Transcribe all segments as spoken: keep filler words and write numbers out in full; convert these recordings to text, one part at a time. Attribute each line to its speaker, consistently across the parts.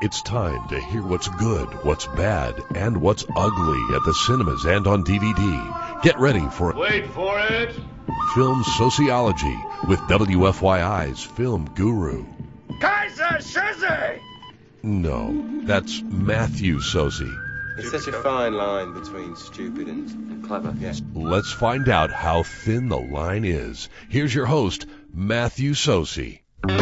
Speaker 1: It's time to hear what's good, what's bad, and what's ugly at the cinemas and on D V D. Get ready for
Speaker 2: Wait for it!
Speaker 1: Film Sociology with W F Y I's film guru.
Speaker 2: Kaiser Soze!
Speaker 1: No, that's Matthew Soze.
Speaker 3: It's such a fine line between stupid and, and clever. Yeah.
Speaker 1: Let's find out how thin the line is. Here's your host, Matthew Soze.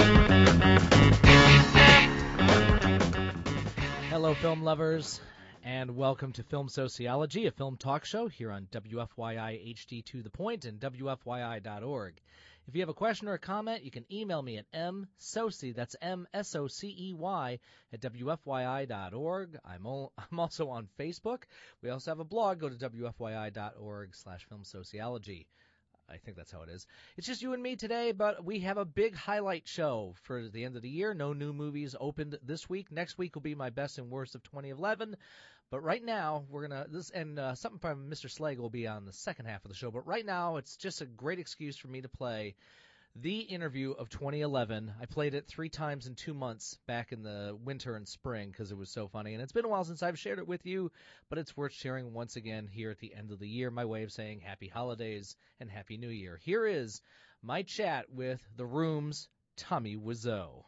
Speaker 4: Hello, film lovers, and welcome to Film Sociology, a film talk show here on W F Y I H D to the Point and W F Y I dot org. If you have a question or a comment, you can email me at msocey, that's M S O C E Y, at W F Y I dot org. I'm, all, I'm also on Facebook. We also have a blog. Go to W F Y I dot org slash film sociology. I think that's how it is. It's just you and me today, but we have a big highlight show for the end of the year. No new movies opened this week. Next week will be my best and worst of twenty eleven. But right now, we're going to, this and uh, something from Mister Slag will be on the second half of the show. But right now, it's just a great excuse for me to play the interview of twenty eleven. I played it three times in two months back in the winter and spring because it was so funny. And it's been a while since I've shared it with you, but it's worth sharing once again here at the end of the year. My way of saying happy holidays and happy new year. Here is my chat with The Room's Tommy Wiseau.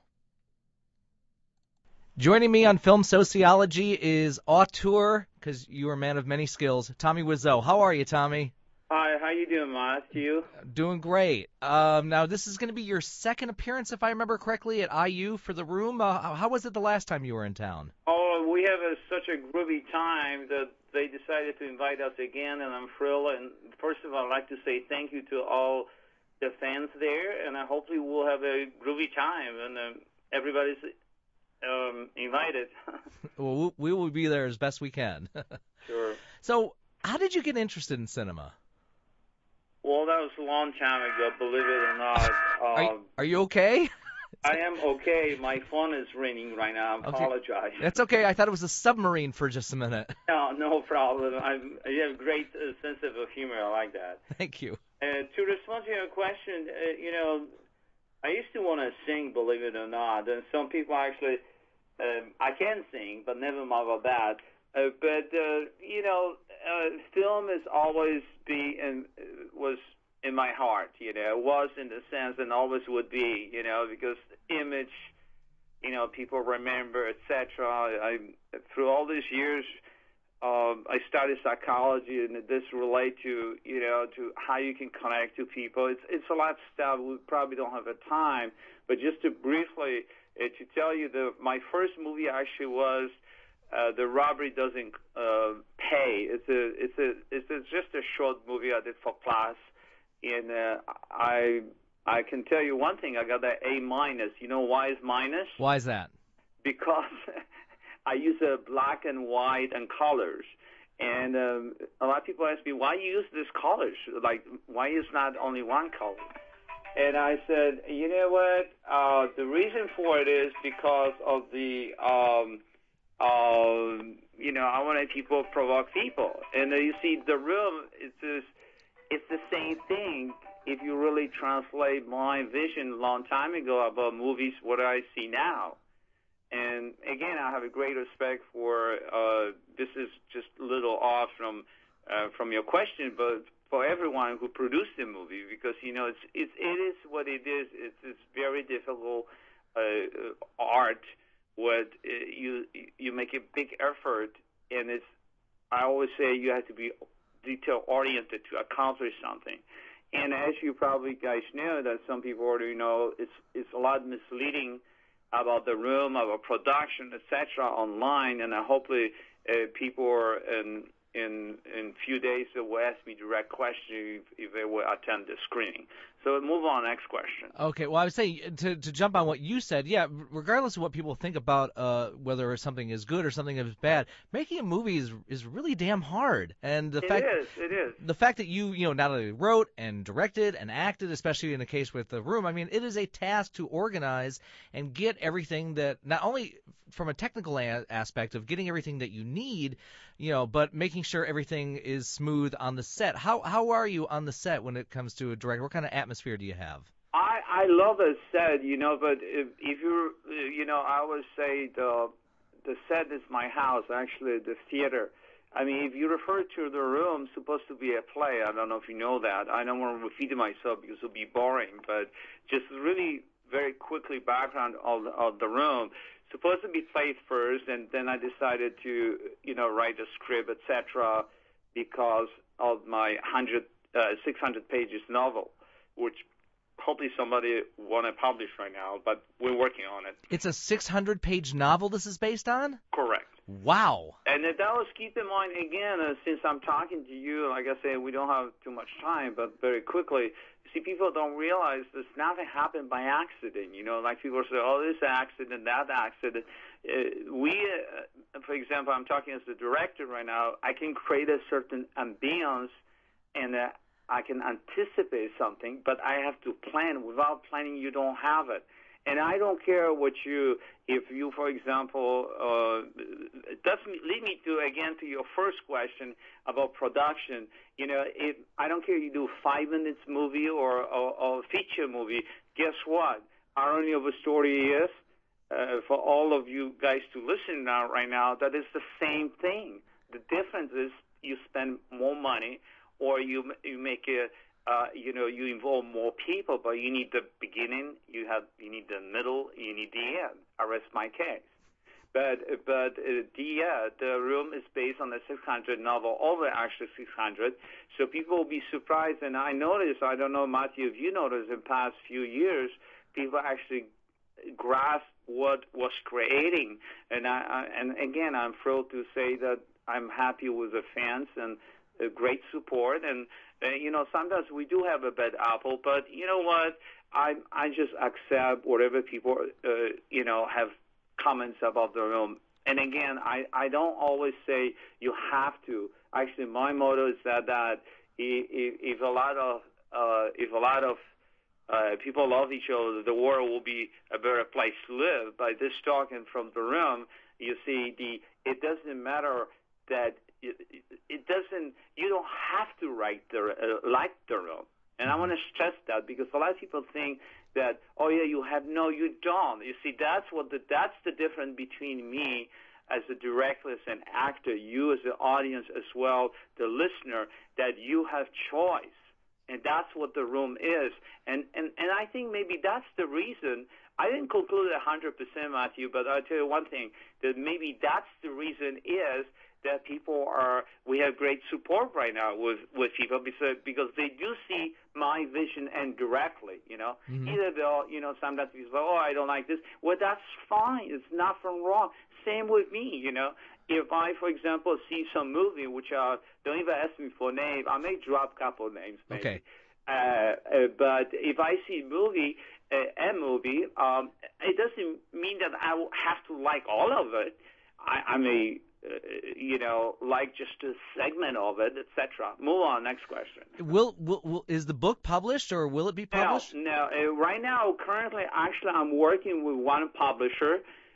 Speaker 4: Joining me on Film Sociology is auteur, because you are a man of many skills, Tommy Wiseau. How are you, Tommy?
Speaker 5: Hi, how you doing, Matthew?
Speaker 4: Doing great. Um, now, this is going to be your second appearance, if I remember correctly, at I U for The Room. Uh, how was it the last time you were in town?
Speaker 5: Oh, we have a, such a groovy time that they decided to invite us again, and I'm thrilled. And first of all, I'd like to say thank you to all the fans there, and uh, hopefully we'll have a groovy time, and uh, everybody's um, invited.
Speaker 4: Well, we will be there as best we can.
Speaker 5: Sure.
Speaker 4: So, how did you get interested in cinema?
Speaker 5: Well, that was a long time ago, believe it or not. Um,
Speaker 4: are, you, are you okay?
Speaker 5: I am okay. My phone is ringing right now. I apologize.
Speaker 4: Okay. That's okay. I thought it was a submarine for just a minute.
Speaker 5: No, no problem. I'm, you have a great uh, sense of humor. I like that.
Speaker 4: Thank you.
Speaker 5: Uh, to respond to your question, uh, you know, I used to want to sing, believe it or not. And some people actually, um, I can sing, but never mind about that. Uh, but, uh, you know, uh, film has always been and was in my heart, you know. It was in the sense and always would be, you know, because image, you know, people remember, et cetera. I, through all these years, um, I studied psychology, and this relate to, you know, to how you can connect to people. It's it's a lot of stuff. We probably don't have the time, but just to briefly uh, to tell you, the my first movie actually was Uh, The Robbery Doesn't uh, Pay. It's a, it's a, it's a, just a short movie I did for class, and uh, I, I can tell you one thing. I got that A minus. You know why it's minus?
Speaker 4: Why is that?
Speaker 5: Because I use a black and white and colors, and um, a lot of people ask me why you use these colors. Like, why is not only one color? And I said, you know what? Uh, the reason for it is because of the um, Um, you know, I wanted people to provoke people. And uh, you see, The Room, it's, just, it's the same thing if you really translate my vision a long time ago about movies, what I see now. And, again, I have a great respect for, uh, this is just a little off from uh, from your question, but for everyone who produced the movie, because, you know, it's, it's, it is what it is. It's, it's very difficult uh, art. What uh, you you make a big effort, and it's I always say you have to be detail oriented to accomplish something. And as you probably guys know, that some people already know, it's it's a lot misleading about The Room, about production, et cetera, online. And I hopefully uh, people are in in in few days they will ask me direct questions if, if they will attend the screening. So move on, next question.
Speaker 4: Okay, well, I would say, to to jump on what you said, yeah, regardless of what people think about uh, whether something is good or something is bad, making a movie is is really damn hard. And the
Speaker 5: it
Speaker 4: fact,
Speaker 5: is, it is.
Speaker 4: The fact that you, you know, not only wrote and directed and acted, especially in the case with The Room, I mean, it is a task to organize and get everything that, not only from a technical a- aspect of getting everything that you need, you know, but making sure everything is smooth on the set. How how are you on the set when it comes to a director? What kind of atmosphere do you have?
Speaker 5: I, I love a set, you know, but if, if you're, you know, I always say the the set is my house, actually the theater. I mean, if you refer to the room, supposed to be a play. I don't know if you know that. I don't want to repeat myself because it would be boring, but just really very quickly background of, of the room. Supposed to be played first, and then I decided to, you know, write a script, et cetera, because of my hundred, uh, six hundred pages novel, which hopefully somebody want to publish right now, but we're working on it.
Speaker 4: It's a six hundred page novel this is based on?
Speaker 5: Correct.
Speaker 4: Wow.
Speaker 5: And that was, keep in mind, again, uh, since I'm talking to you, like I say, we don't have too much time, but very quickly, see, people don't realize this nothing happened by accident. You know, like people say, oh, this accident, that accident. Uh, we, uh, for example, I'm talking as the director right now, I can create a certain ambience and uh, I can anticipate something, but I have to plan. Without planning, you don't have it. And I don't care what you, if you, for example, uh, it doesn't lead me to, again, to your first question about production. You know, if, I don't care if you do five minutes movie or, or, or feature movie. Guess what? Irony of the story is, uh, for all of you guys to listen now, right now, that is the same thing. The difference is you spend more money or you you make a Uh, you know, you involve more people, but you need the beginning, you have, you need the middle, you need the end. I rest my case. But but uh, the uh, the room is based on the six hundred novel, over actually six hundred. So people will be surprised. And I noticed, I don't know, Matthew, if you noticed, in the past few years, people actually grasp what was creating. And I, I and again, I'm thrilled to say that I'm happy with the fans and uh, great support. And Uh, you know, sometimes we do have a bad apple, but you know what? I I just accept whatever people, uh, you know, have comments about the room. And again, I, I don't always say you have to. Actually, my motto is that that if, if a lot of uh, if a lot of uh, people love each other, the world will be a better place to live. By this talking from the room, you see, the it doesn't matter that. It, it doesn't. You don't have to write the uh, like the room, and I want to stress that because a lot of people think that, oh yeah, you have. No, you don't. You see, that's what the that's the difference between me as a director, as an actor, you as the audience as well, the listener, that you have choice, and that's what the room is. And and and I think maybe that's the reason. I didn't conclude it one hundred percent, Matthew, but I'll tell you one thing, that maybe that's the reason is that people are, we have great support right now with, with people because, because they do see my vision and directly, you know. Mm-hmm. Either they'll, you know, sometimes people say, oh, I don't like this. Well, that's fine. It's nothing wrong. Same with me, you know. If I, for example, see some movie, which uh, don't even ask me for name, I may drop a couple of names maybe.
Speaker 4: Okay.
Speaker 5: Uh, uh, but if I see a movie, uh, a movie, um, it doesn't mean that I will have to like all of it. I, I may... Uh, you know, like just a segment of it, et cetera. Move on. Next question.
Speaker 4: Will, will, will is the book published or will it be published?
Speaker 5: No, no. Uh, right now, currently, actually, I'm working with one publisher,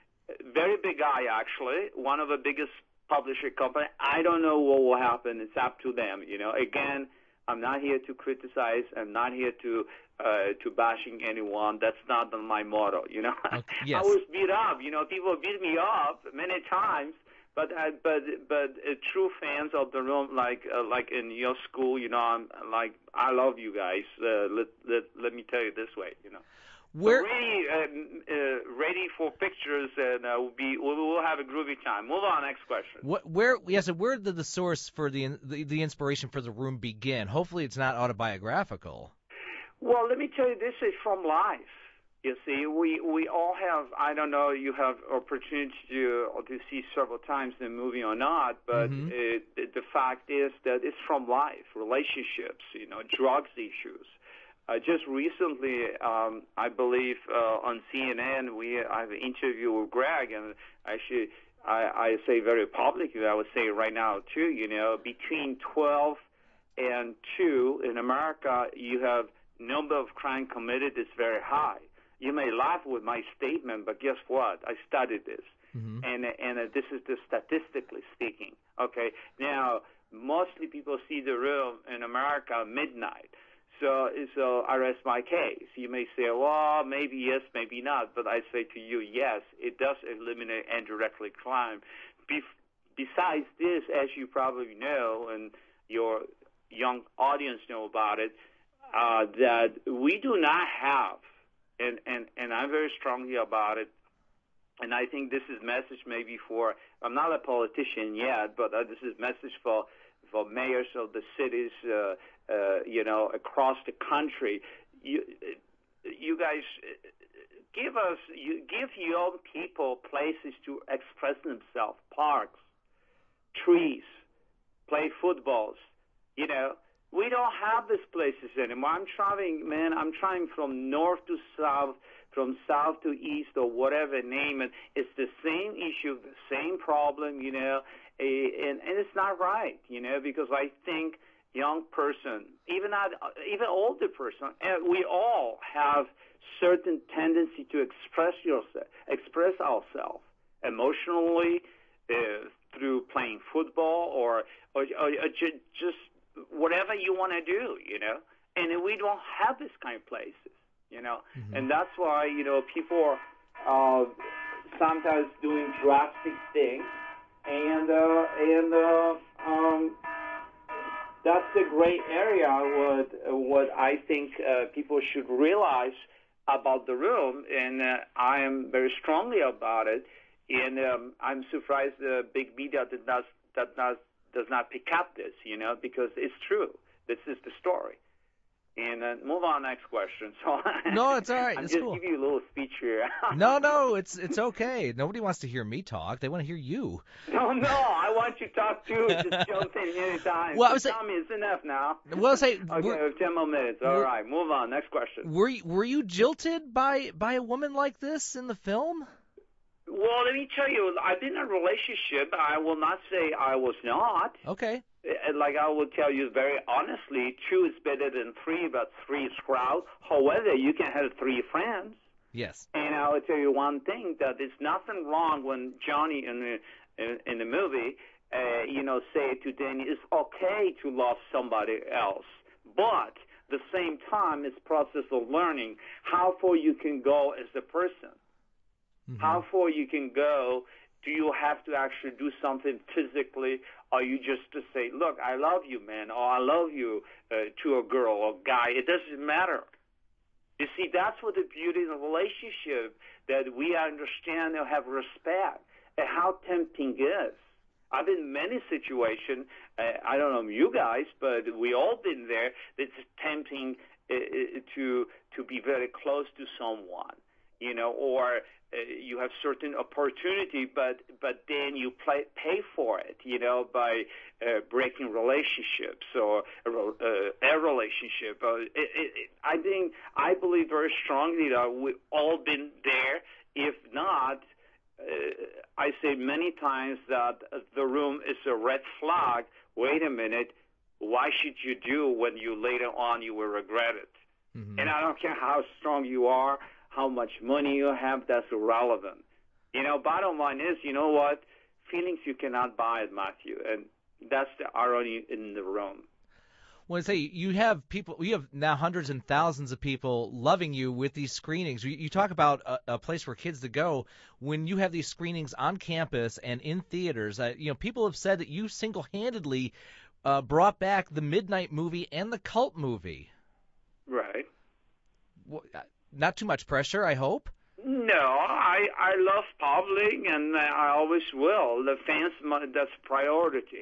Speaker 5: very big guy, actually, one of the biggest publisher company. I don't know what will happen. It's up to them. You know, again, I'm not here to criticize. I'm not here to uh, to bashing anyone. That's not my motto. You know,
Speaker 4: okay, yes.
Speaker 5: I was beat up. You know, people beat me up many times. But uh, but but uh, true fans of the room, like uh, like in your school, you know, I'm like I love you guys. Uh, let let let me tell you this way, you know.
Speaker 4: We're
Speaker 5: so ready uh, uh, ready for pictures, and uh, we'll be we'll, we'll have a groovy time. Move on, next question.
Speaker 4: What where yes, where did the source for the, the the inspiration for the room begin? Hopefully, it's not autobiographical.
Speaker 5: Well, let me tell you, this is from life. You see, we, we all have, I don't know, you have opportunity to, to see several times the movie or not, but
Speaker 4: mm-hmm.
Speaker 5: it, the fact is that it's from life, relationships, you know, drugs issues. Uh, just recently, um, I believe uh, on C N N, we I have an interview with Greg, and actually I, I say very publicly, I would say right now too, you know, between twelve and two in America, you have number of crime committed is very high. You may laugh with my statement, but guess what? I studied this, mm-hmm. and and uh, this is the statistically speaking. Okay, now mostly people see the room in America midnight. So, so I rest my case. You may say, well, maybe yes, maybe not. But I say to you, yes, it does eliminate indirectly crime. Be- besides this, as you probably know, and your young audience know about it, uh, that we do not have, and, and, and I'm very strongly about it, and I think this is message maybe for, I'm not a politician yet, but uh, this is message for, for mayors of the cities, uh, uh, you know, across the country. You, you guys give us, you give young people places to express themselves, parks, trees, play footballs, you know. We don't have these places anymore. I'm traveling, man, I'm trying from north to south, from south to east, or whatever, name it. It's the same issue, the same problem, you know, and, and it's not right, you know, because I think young person, even not, even older person, we all have certain tendency to express yourself, express ourselves emotionally uh, through playing football or, or, or, or just whatever you want to do, you know. And we don't have this kind of places, you know. Mm-hmm. And that's why, you know, people are uh, sometimes doing drastic things, and uh, and uh, um, that's the gray area. What what I think uh, people should realize about the room, and uh, I am very strongly about it. And um, I'm surprised the big media did not that not does not pick up this, you know, because it's true. This is the story. And uh, move on next question. So
Speaker 4: no, it's all right.
Speaker 5: I'm
Speaker 4: it's
Speaker 5: just
Speaker 4: cool.
Speaker 5: giving you a little speech here.
Speaker 4: no, no, it's it's okay. Nobody wants to hear me talk. They want to hear you.
Speaker 5: No, no, I want you to talk too. Just jump in anytime.
Speaker 4: Well, I was
Speaker 5: tell me it's enough now.
Speaker 4: Well, I say
Speaker 5: okay, ten more minutes. All right, move on. Next question.
Speaker 4: Were you, were you jilted by by a woman like this in the film?
Speaker 5: Well, let me tell you, I've been in a relationship. I will not say I was not.
Speaker 4: Okay.
Speaker 5: Like I will tell you very honestly, two is better than three, but three is crowd. However, you can have three friends.
Speaker 4: Yes.
Speaker 5: And I will tell you one thing, that there's nothing wrong when Johnny in the, in, in the movie, uh, you know, say to Danny, it's okay to love somebody else. But the same time, it's process of learning how far you can go as a person. Mm-hmm. How far you can go. Do you have to actually do something physically, or you just to say, look, I love you, man, or I love you uh, to a girl or guy? It doesn't matter. You see, that's what the beauty of the relationship, that we understand and have respect, and how tempting is. I've been in many situations, uh, I don't know you guys, but we all been there, it's tempting uh, to to be very close to someone, you know, or Uh, you have certain opportunity, but but then you play, pay for it, you know, by uh, breaking relationships or a, uh, a relationship. Uh, it, it, it, I think I believe very strongly that we've all been there. If not, uh, I say many times that the room is a red flag. Wait a minute, why should you do when you later on you will regret it? Mm-hmm. And I don't care how strong you are, how much money you have, that's irrelevant. You know, bottom line is, you know what? Feelings you cannot buy it, Matthew, and that's the irony in the room.
Speaker 4: Well, I say you have people, you have now hundreds and thousands of people loving you with these screenings. You, you talk about a, a place for kids to go. When you have these screenings on campus and in theaters, uh, you know, people have said that you single-handedly uh, brought back the Midnight movie and the Cult movie.
Speaker 5: Right.
Speaker 4: Well, not too much pressure, I hope.
Speaker 5: No, I I love public, and I always will. The fans, that's priority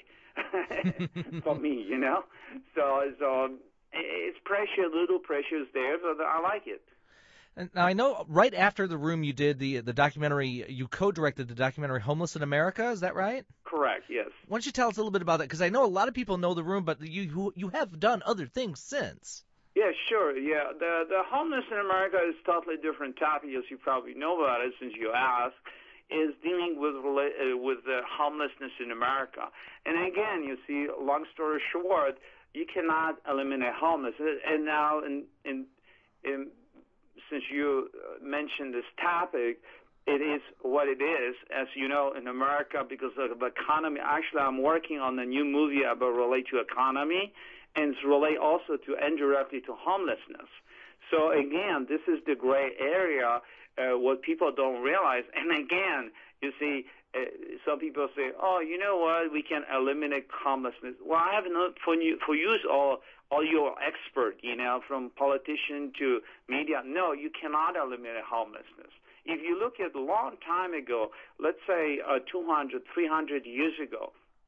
Speaker 5: for me, you know. So so it's pressure, little pressure is there, but I like it.
Speaker 4: And now I know right after The Room, you did the the documentary. You co-directed the documentary Homeless in America. Is that right?
Speaker 5: Correct. Yes.
Speaker 4: Why don't you tell us a little bit about that? Because I know a lot of people know The Room, but you you have done other things since.
Speaker 5: Yeah, sure. Yeah, the the homeless in America is totally different topic, as you probably know about it since you asked. Is dealing with uh, with the homelessness in America. And again, you see, long story short, you cannot eliminate homelessness. And now, in, in, in since you mentioned this topic, it is what it is. As you know, in America, because of the economy, actually I'm working on a new movie about relate to economy, and it's relate also to indirectly to homelessness. So again, this is the gray area, uh, what people don't realize. And again, you see, uh, some people say, oh, you know what, we can eliminate homelessness. Well, I have no, for you, for you all, all your expert, you know, from politician to media, no, you cannot eliminate homelessness. If you look at a long time ago, let's say uh, two hundred, three hundred years ago,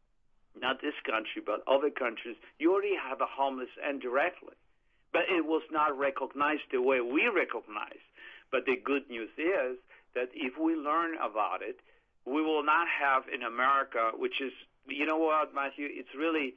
Speaker 5: not this country, but other countries, you already have a homeless indirectly. But it was not recognized the way we recognize. But the good news is that if we learn about it, we will not have in America, which is, you know what, Matthew, it's really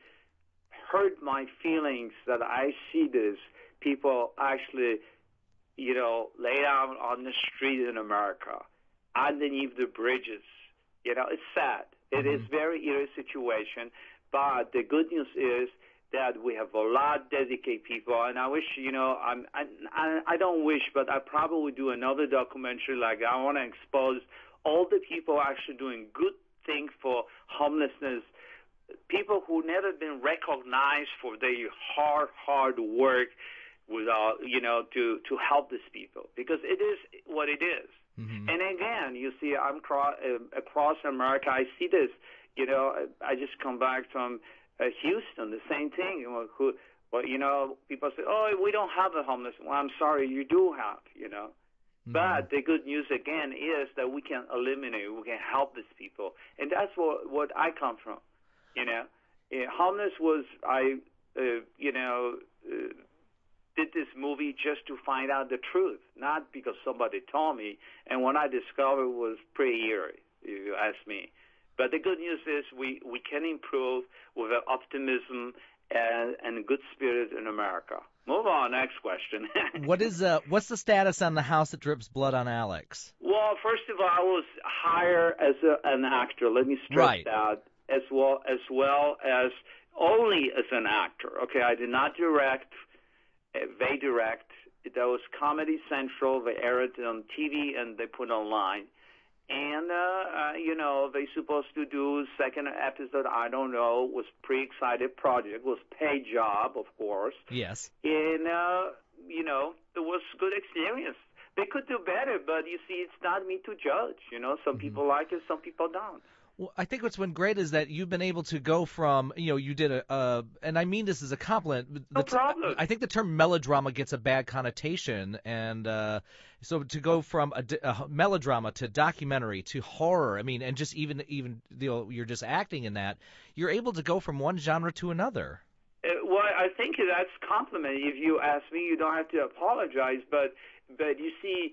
Speaker 5: hurt my feelings that I see this, people actually, you know, lay down on the street in America, underneath the bridges. You know, it's sad. It mm-hmm. is very eerie situation, but the good news is that we have a lot of dedicated people, and I wish, you know, I'm, I, I don't wish, but I probably would do another documentary like that. I want to expose all the people actually doing good things for homelessness, people who never been recognized for their hard, hard work without, you know, to, to help these people, because it is what it is. Mm-hmm. And again, you see, I'm cro- uh, across America, I see this, you know, I just come back from Uh, Houston, the same thing. You know, who, well, you know, people say, "Oh, we don't have a homeless." Well, I'm sorry, you do have. You know, mm-hmm. But the good news again is that we can eliminate, we can help these people, and that's what what I come from. You know, uh, homeless was I, uh, you know, uh, did this movie just to find out the truth, not because somebody told me. And what I discovered was pretty eerie, if you ask me. But the good news is we, we can improve with optimism and, and good spirit in America. Move on, next question.
Speaker 4: what is uh, what's the status on The House That Drips Blood on Alex?
Speaker 5: Well, first of all, I was hired as a, an actor. Let me stress
Speaker 4: right.
Speaker 5: that, as well as well as only as an actor. Okay, I did not direct. Uh, they direct. That was Comedy Central. They aired it on T V and they put online. And, uh, uh, you know, they supposed to do second episode, I don't know, was pre-excited project, was paid job, of course.
Speaker 4: Yes.
Speaker 5: And, uh, you know, it was good experience. They could do better, but you see, it's not me to judge. You know, some mm-hmm. people like it, some people don't.
Speaker 4: Well, I think what's been great is that you've been able to go from, you know, you did a, uh, and I mean this as a compliment.
Speaker 5: No problem.
Speaker 4: I think the term melodrama gets a bad connotation, and uh, so to go from a, a melodrama to documentary to horror, I mean, and just even even you know, you're just acting in that, you're able to go from one genre to another.
Speaker 5: Uh, well, I think that's compliment. If you ask me, you don't have to apologize, but but you see.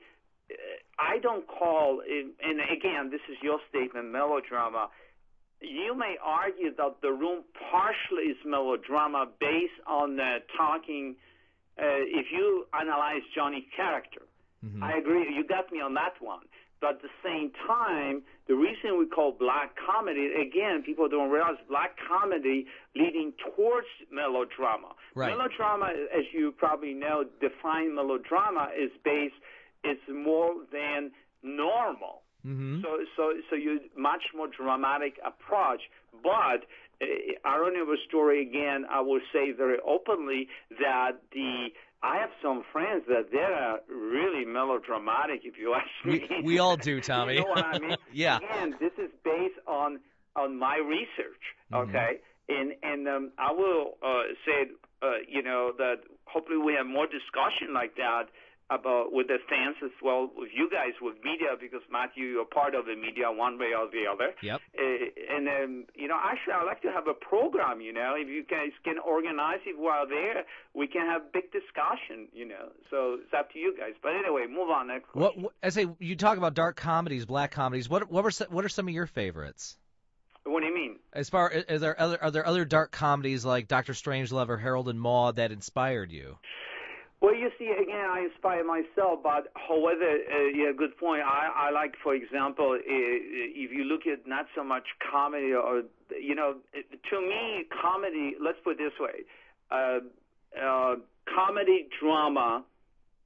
Speaker 5: I don't call, and again, this is your statement, melodrama. You may argue that The Room partially is melodrama based on the talking, uh, if you analyze Johnny's character. Mm-hmm. I agree, you got me on that one. But at the same time, the reason we call black comedy, again, people don't realize black comedy leading towards melodrama.
Speaker 4: Right.
Speaker 5: Melodrama, as you probably know, define melodrama is based it's more than normal. Mm-hmm. So, so, so you much more dramatic approach. But uh, irony of a story again, I will say very openly that the I have some friends that they're really melodramatic. If you ask me,
Speaker 4: we, we all do, Tommy.
Speaker 5: You know what I mean?
Speaker 4: Yeah.
Speaker 5: Again, this is based on on my research. Okay, mm-hmm. and and um, I will uh, say, uh, you know, that hopefully we have more discussion like that. About with the fans as well, with you guys, with media, because Matthew, you're part of the media one way or the other.
Speaker 4: Yep.
Speaker 5: Uh, and um, you know, actually, I'd like to have a program. You know, if you guys can organize it while there, we can have big discussion. You know, so it's up to you guys. But anyway, move on next.
Speaker 4: What, what I say, you talk about dark comedies, black comedies. What what were what are some of your favorites?
Speaker 5: What do you mean?
Speaker 4: As far as there other are there other dark comedies like Doctor Strangelove or Harold and Maude that inspired you?
Speaker 5: Well, you see, again, I inspire myself, but however, uh, yeah, good point. I, I like, for example, uh, if you look at not so much comedy or, you know, to me, comedy, let's put it this way, uh, uh, comedy drama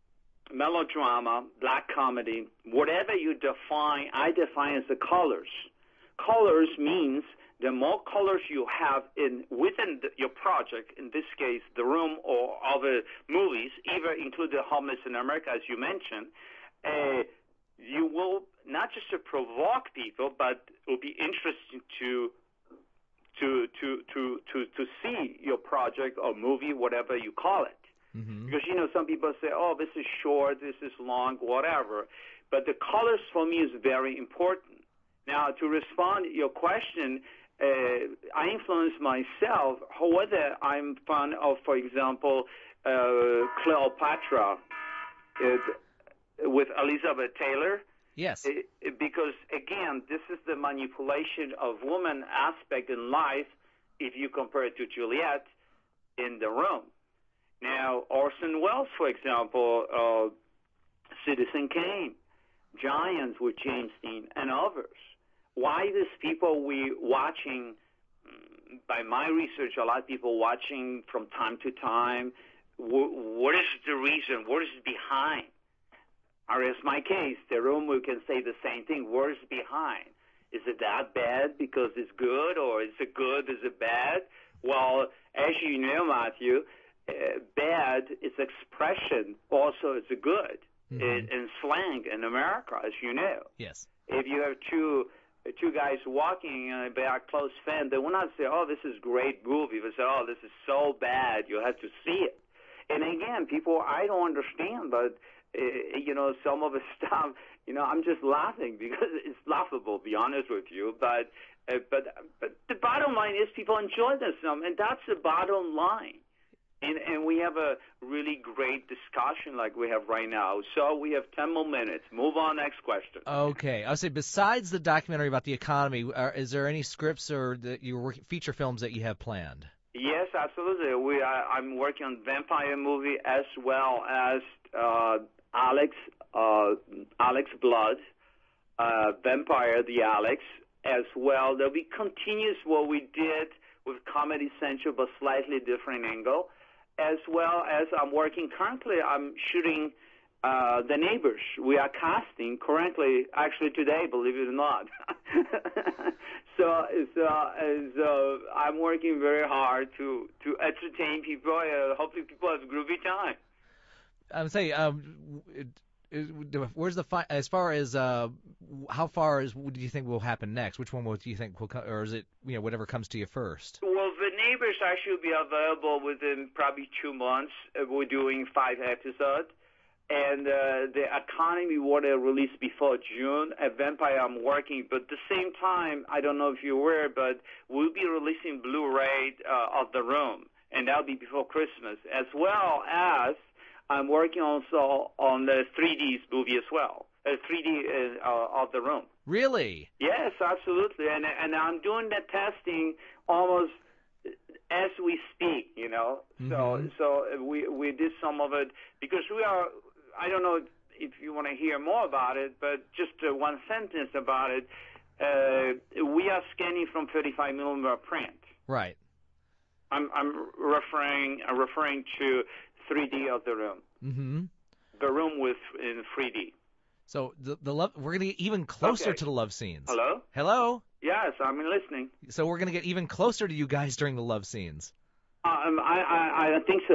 Speaker 5: melodrama, black comedy, whatever you define, I define as the colors. Colors means the more colors you have in within the, your project, in this case, The Room or other movies, even include The Homeless in America, as you mentioned, uh, you will not just to provoke people, but it will be interesting to to to to to to see your project or movie, whatever you call it. Mm-hmm. Because, you know, some people say, oh, this is short, this is long, whatever. But the colors for me is very important. Now, to respond to your question, uh, I influence myself, whether I'm fond of, for example, uh, Cleopatra it, with Elizabeth Taylor.
Speaker 4: Yes.
Speaker 5: It, it, because, again, this is the manipulation of woman aspect in life if you compare it to Juliet in The Room. Now, Orson Welles, for example, uh, Citizen Kane, Giants with James Dean, and others. Why these people we watching, by my research, a lot of people watching from time to time, wh- what is the reason? What is behind? Or as my case, The Room, we can say the same thing. What is behind? Is it that bad because it's good, or is it good, is it bad? Well, as you know, Matthew, Uh, bad is expression, also it's a good mm-hmm. in, in slang in America, as you know.
Speaker 4: Yes.
Speaker 5: If you have two two guys walking and they are close friends, they will not say, oh, this is great movie. They say, oh, this is so bad, you have to see it. And again, people, I don't understand, but, uh, you know, some of the stuff, you know, I'm just laughing because it's laughable, to be honest with you. But, uh, but, but the bottom line is people enjoy this film, and that's the bottom line. And, and we have a really great discussion like we have right now. So we have ten more minutes. Move on, next question.
Speaker 4: Okay. I would say besides the documentary about the economy, are, is there any scripts or the, your work, feature films that you have planned?
Speaker 5: Yes, absolutely. We are, I'm working on vampire movie as well as uh, Alex uh, Alex Blood, uh, Vampire the Alex as well. There'll be continuous what we did with Comedy Central, but slightly different angle. As well as I'm working currently, I'm shooting uh, The Neighbors. We are casting currently, actually today, believe it or not. so so, so I'm working very hard to, to entertain people. Uh, hopefully people have a groovy time.
Speaker 4: I'm saying, um, it, it, where's the fi- as far as uh, how far is what do you think will happen next? Which one will do you think will come, or is it you know whatever comes to you first?
Speaker 5: Well, The Neighbors actually will be available within probably two months. Uh, we're doing five episodes, and uh, the Economy want to release before June. At Vampire, I'm working, but at the same time, I don't know if you're aware, but we'll be releasing Blu-ray uh, of The Room, and that'll be before Christmas, as well as I'm working also on the three D movie as well, uh, three D uh, of The Room.
Speaker 4: Really?
Speaker 5: Yes, absolutely. And and I'm doing the testing almost as we speak, you know. Mm-hmm. So so we we did some of it because we are. I don't know if you want to hear more about it, but just uh, one sentence about it. Uh, we are scanning from thirty-five millimeter print.
Speaker 4: Right.
Speaker 5: I'm I'm referring uh, referring to three D of The Room. Mm-hmm. The Room with in three D. So
Speaker 4: the the love we're gonna get even closer
Speaker 5: okay.
Speaker 4: to the love scenes.
Speaker 5: Hello.
Speaker 4: Hello.
Speaker 5: Yes, I'm listening.
Speaker 4: So we're gonna get even closer to you guys during the love scenes.
Speaker 5: Um, I I, I think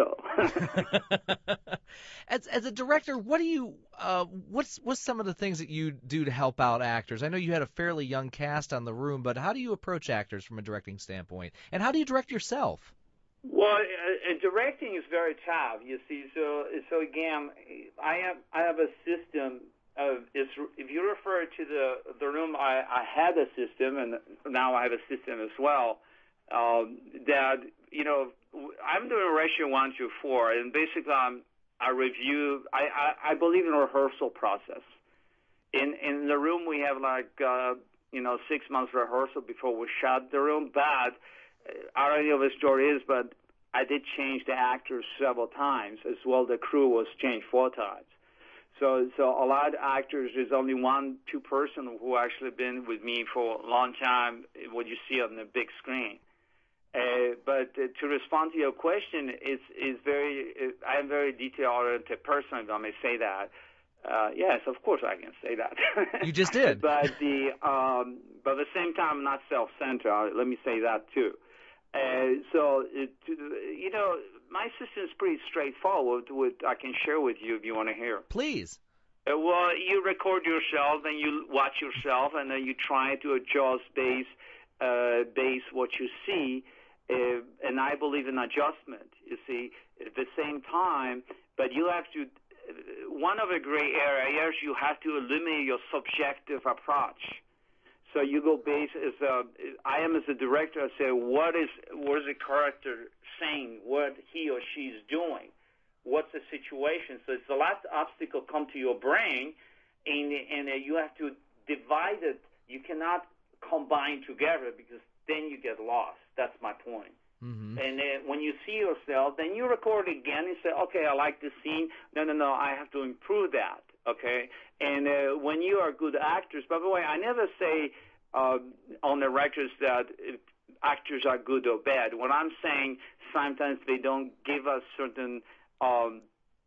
Speaker 5: so.
Speaker 4: as as a director, what do you uh what's what's some of the things that you do to help out actors? I know you had a fairly young cast on The Room, but how do you approach actors from a directing standpoint, and how do you direct yourself?
Speaker 5: Well, uh, directing is very tough, you see. So, so again, I have I have a system of is if you refer to the the room, I, I had a system, and now I have a system as well. Um, that you know, I'm doing ratio one to four, and basically, I'm I review. I, I, I believe in a rehearsal process. In in the room, we have like uh, you know six months rehearsal before we shot the room, but. I don't know what the story is, but I did change the actors several times as well. The crew was changed four times. So, so a lot of actors, there's only one, two person who actually been with me for a long time, what you see on the big screen. Uh, but uh, to respond to your question, it's is very. Uh, I am very detail-oriented person, if I may say that. Uh, yes, of course I can say that.
Speaker 4: You just did.
Speaker 5: but the um, but at the same time, I'm not self-centered. Uh, let me say that too. Uh, so uh, to, you know, my system is pretty straightforward. With I can share with you if you want to hear.
Speaker 4: Please.
Speaker 5: Uh, well, you record yourself and you watch yourself, and then you try to adjust base uh, base what you see. Uh, and I believe in adjustment, you see, at the same time, but you have to, one of the gray areas, you have to eliminate your subjective approach. So you go base as a, I am as a director, I say, what is, what is the character saying, what he or she is doing, what's the situation? So it's the last obstacle come to your brain, and, and uh, you have to divide it. You cannot combine together because then you get lost. That's my point. Mm-hmm. And then when you see yourself, then you record again and say, okay, I like this scene. No, no, no, I have to improve that, okay? And uh, when you are good actors, by the way, I never say uh, on the records that actors are good or bad. What I'm saying, sometimes they don't give us certain, um,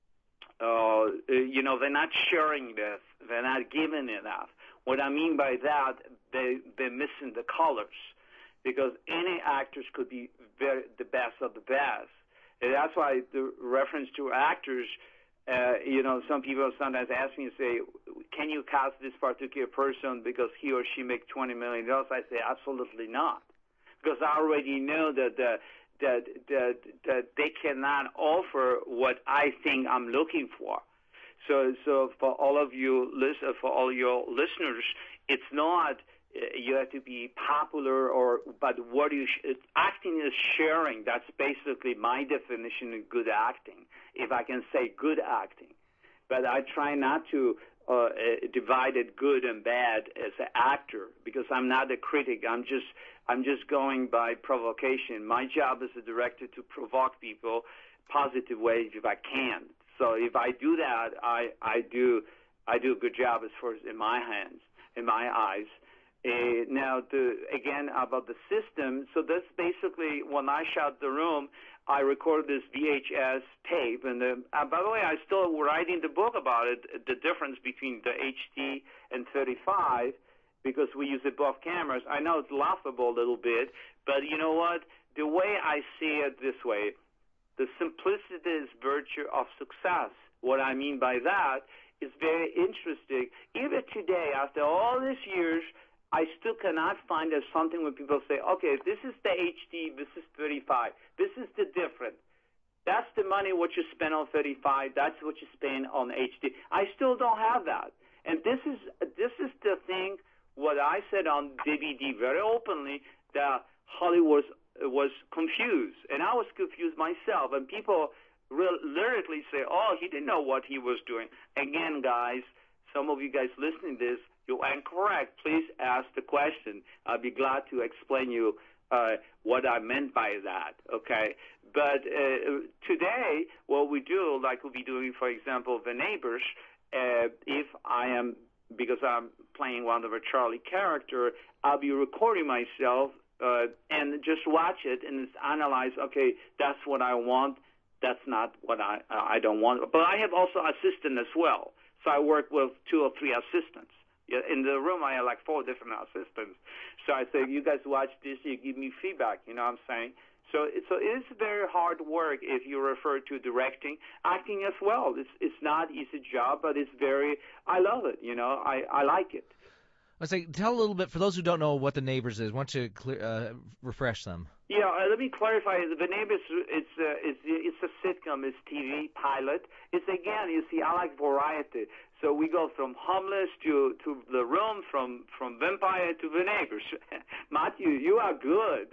Speaker 5: uh, you know, they're not sharing this. They're not giving enough. What I mean by that, they, they're missing the colors. Because any actors could be very, the best of the best. And that's why the reference to actors, uh, you know, some people sometimes ask me, say, can you cast this particular person because he or she makes twenty million dollars? I say, absolutely not. Because I already know that, uh, that, that, that they cannot offer what I think I'm looking for. So, so for all of you, listen, for all your listeners, it's not you have to be popular, or but what you sh- acting is sharing. That's basically my definition of good acting, if I can say good acting. But I try not to uh, divide it good and bad as an actor, because I'm not a critic. I'm just I'm just going by provocation. My job as a director to provoke people positive ways if I can. So if I do that, I I do I do a good job as far as in my hands, in my eyes. Uh, now, the, again, about the system, so that's basically when I shot The Room, I recorded this V H S tape. And the, uh, by the way, I still writing the book about it, the difference between the H D and thirty-five, because we use both cameras. I know it's laughable a little bit, but you know what? The way I see it this way, the simplicity is virtue of success. What I mean by that is very interesting. Even today, after all these years, I still cannot find there's something when people say, okay, this is the H D, this is thirty-five. This is the difference. That's the money what you spend on thirty-five. That's what you spend on H D. I still don't have that. And this is this is the thing, what I said on D V D very openly, that Hollywood was, was confused. And I was confused myself. And people real, lyrically say, oh, he didn't know what he was doing. Again, guys, some of you guys listening to this, you are incorrect. Please ask the question. I'll be glad to explain you uh, what I meant by that, okay? But uh, today, what we do, like we'll be doing, for example, The Neighbors, uh, if I am, because I'm playing one of a Charlie character, I'll be recording myself uh, and just watch it and analyze, okay, that's what I want. That's not what I I don't want. But I have also assistant as well. So I work with two or three assistants. In the room, I have like four different assistants. So I say, you guys watch this, you give me feedback, you know what I'm saying? So, so it is very hard work if you refer to directing. Acting as well. It's it's not easy job, but it's very, I love it, you know, I, I like it.
Speaker 4: I say, tell a little bit, for those who don't know what The Neighbors is, why don't you clear, uh, refresh them?
Speaker 5: Yeah, uh, let me clarify. The Neighbors, it's uh, it's it's a sitcom, it's T V pilot. It's again, you see, I like variety. So we go from Homeless to to The Room, from from Vampire to The Neighbors. Matthew, you are good.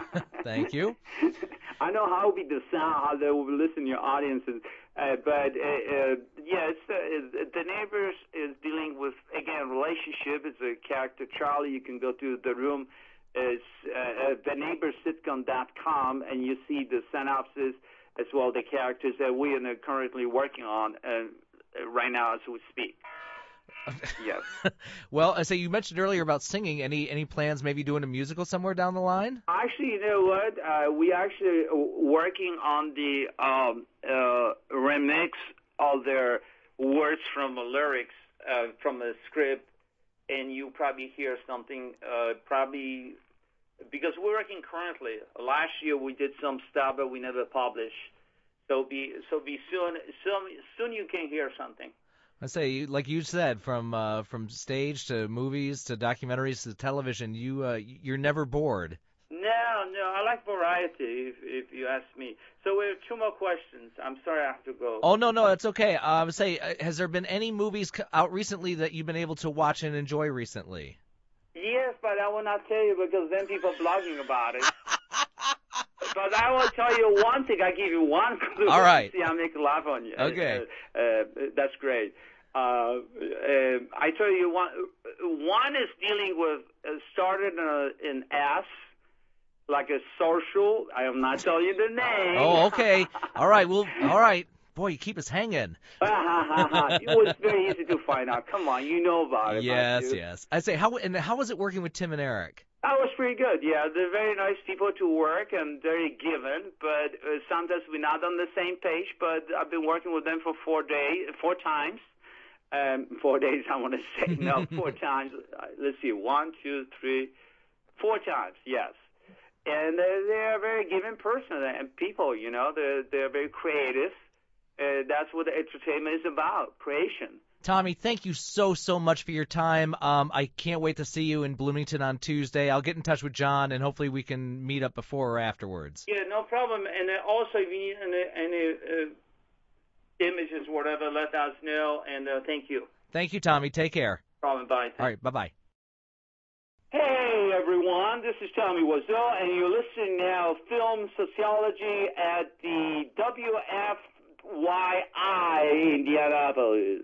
Speaker 4: Thank you.
Speaker 5: I know how will be the sound, how they will listen to your audiences. Uh, but uh, uh, yeah, it's, uh, The Neighbors is dealing with, again, relationship. It's a character, Charlie. You can go to The Room. It's uh, the neighbors sitcom dot com, and you see the synopsis as well, the characters that we are currently working on uh, right now as we speak. Yes.
Speaker 4: Well, I say you mentioned earlier about singing. Any any plans maybe doing a musical somewhere down the line?
Speaker 5: Actually, you know what? Uh, we actually working on the um, uh, remix of their words from the lyrics uh, from the script, and you probably hear something uh, probably because we're working currently. Last year we did some stuff, but we never published. So be so be soon soon soon you can hear something.
Speaker 4: I say, like you said, from uh, from stage to movies to documentaries to television, you uh, you're never bored.
Speaker 5: No, no, I like variety, if, if you ask me. So we have two more questions. I'm sorry I have to go.
Speaker 4: Oh no, no, that's okay. Um, say, uh, has there been any movies co- out recently that you've been able to watch and enjoy recently?
Speaker 5: Yes, but I will not tell you because then people are blogging about it. But I will tell you one thing. I give you one clue.
Speaker 4: All right.
Speaker 5: See, I make a laugh on you.
Speaker 4: Okay.
Speaker 5: Uh, uh, that's great. Uh, uh, I tell you one. One is dealing with uh, started in, a, in S, like a social. I am not telling you the name.
Speaker 4: Oh, okay. All right. Well, all right. Boy, you keep us hanging.
Speaker 5: It was very easy to find out. Come on, you know about it.
Speaker 4: Yes, yes. I say, how and how was it working with Tim and Eric?
Speaker 5: That was pretty good, yeah. They're very nice people to work and very given, but uh, sometimes we're not on the same page, but I've been working with them for four days, four times. Um, four days, I want to say. No, four times. Uh, let's see, one, two, three, four times, yes. And uh, they're a very given person and people, you know. They're, they're very creative. Uh, that's what the entertainment is about, creation.
Speaker 4: Tommy, thank you so, so much for your time. Um, I can't wait to see you in Bloomington on Tuesday. I'll get in touch with John, and hopefully we can meet up before or afterwards.
Speaker 5: Yeah, no problem. And uh, also, if you need any, any uh, images, whatever, let us know. And uh, thank you.
Speaker 4: Thank you, Tommy. Take care.
Speaker 5: No problem. Bye.
Speaker 4: All right, bye-bye.
Speaker 5: Hey, everyone. This is Tommy Wiseau, and you're listening now to Film Sociology at the W F Y I Indianapolis.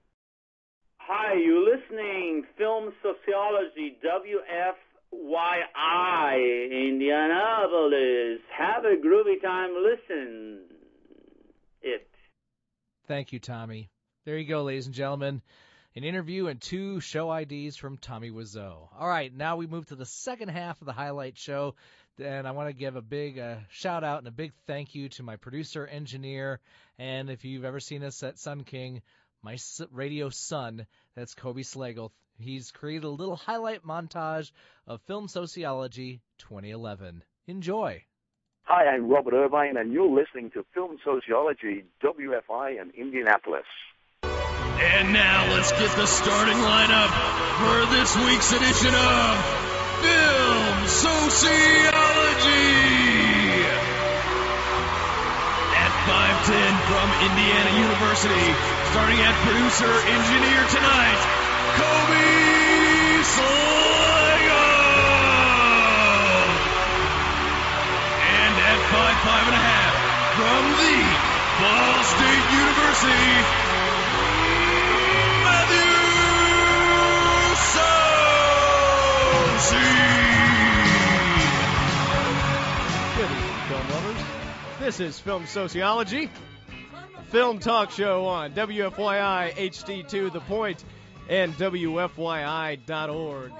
Speaker 5: Hi, you're listening Film Sociology, W F Y I, Indianapolis. Have a groovy time, listen it.
Speaker 4: Thank you, Tommy. There you go, ladies and gentlemen. An interview and two show I Ds from Tommy Wiseau. All right, now we move to the second half of the highlight show, and I want to give a big uh, shout-out and a big thank you to my producer, engineer, and if you've ever seen us at Sun King, my radio son, that's Kobe Slagle. He's created a little highlight montage of Film Sociology twenty eleven. Enjoy.
Speaker 6: Hi, I'm Robert Irvine, and you're listening to Film Sociology, W F I in Indianapolis.
Speaker 7: And now let's get the starting lineup for this week's edition of Film Sociology. At five ten from Indiana University, starting at producer engineer tonight, Kobe Slagle. And at five five and a half from the Ball State University,
Speaker 8: Good evening, film lovers. This is Film Sociology, a film talk show on W F Y I H D two The Point and W F Y I dot org.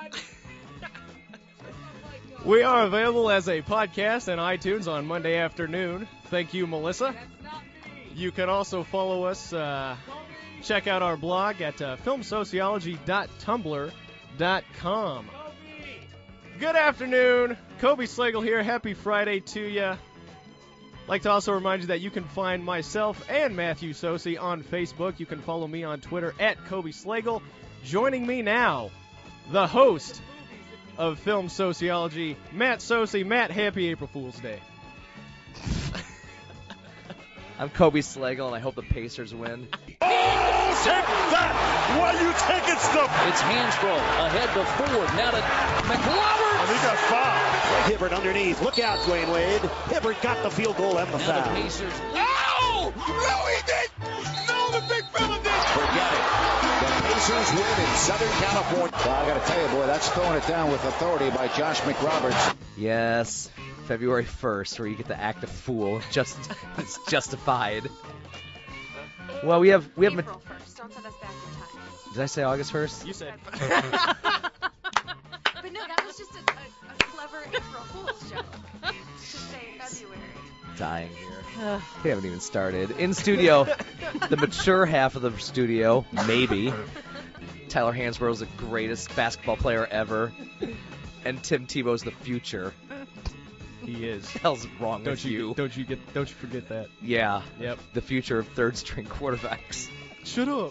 Speaker 8: We are available as a podcast on iTunes on Monday afternoon. Thank you, Melissa. You can also follow us, uh, check out our blog at uh, film sociology dot tumblr dot com. Good afternoon. Kobe Slagle here. Happy Friday to you. Like to also remind you that you can find myself and Matthew Sosi on Facebook. You can follow me on Twitter at Kobe Slagle. Joining me now, the host of Film Sociology, Matt Sosi. Matt, happy April Fool's Day.
Speaker 4: I'm Kobe Slagle, and I hope the Pacers win.
Speaker 2: Oh, take that while you take it, stuff.
Speaker 9: It's Hansbrough ahead to Ford. Now to McLovers.
Speaker 2: And he got fouled.
Speaker 10: Hibbert underneath. Look out, Dwayne Wade. Hibbert got the field goal and the
Speaker 9: now
Speaker 10: foul.
Speaker 9: The Pacers.
Speaker 2: Oh! No, he did. No, the big fella did.
Speaker 10: Forget it. The Pacers win in Southern California. Well, I got to tell you, boy, that's throwing it down with authority by Josh McRoberts.
Speaker 4: Yes, February first, where you get to act a fool. Just it's justified. Well, we have we have
Speaker 11: April first. Don't send us back in time.
Speaker 4: Did I say August first?
Speaker 8: You said.
Speaker 11: But no, that was just a, a, a clever April Fool's joke to say February.
Speaker 4: Dying here. We haven't even started. In studio, the mature half of the studio, maybe. Tyler Hansborough's the greatest basketball player ever. And Tim Tebow's the future.
Speaker 8: He is.
Speaker 4: What the hell's wrong
Speaker 8: don't
Speaker 4: with
Speaker 8: you,
Speaker 4: you?
Speaker 8: Don't you get? Don't you forget that?
Speaker 4: Yeah.
Speaker 8: Yep.
Speaker 4: The future of third-string quarterbacks.
Speaker 8: Shut up.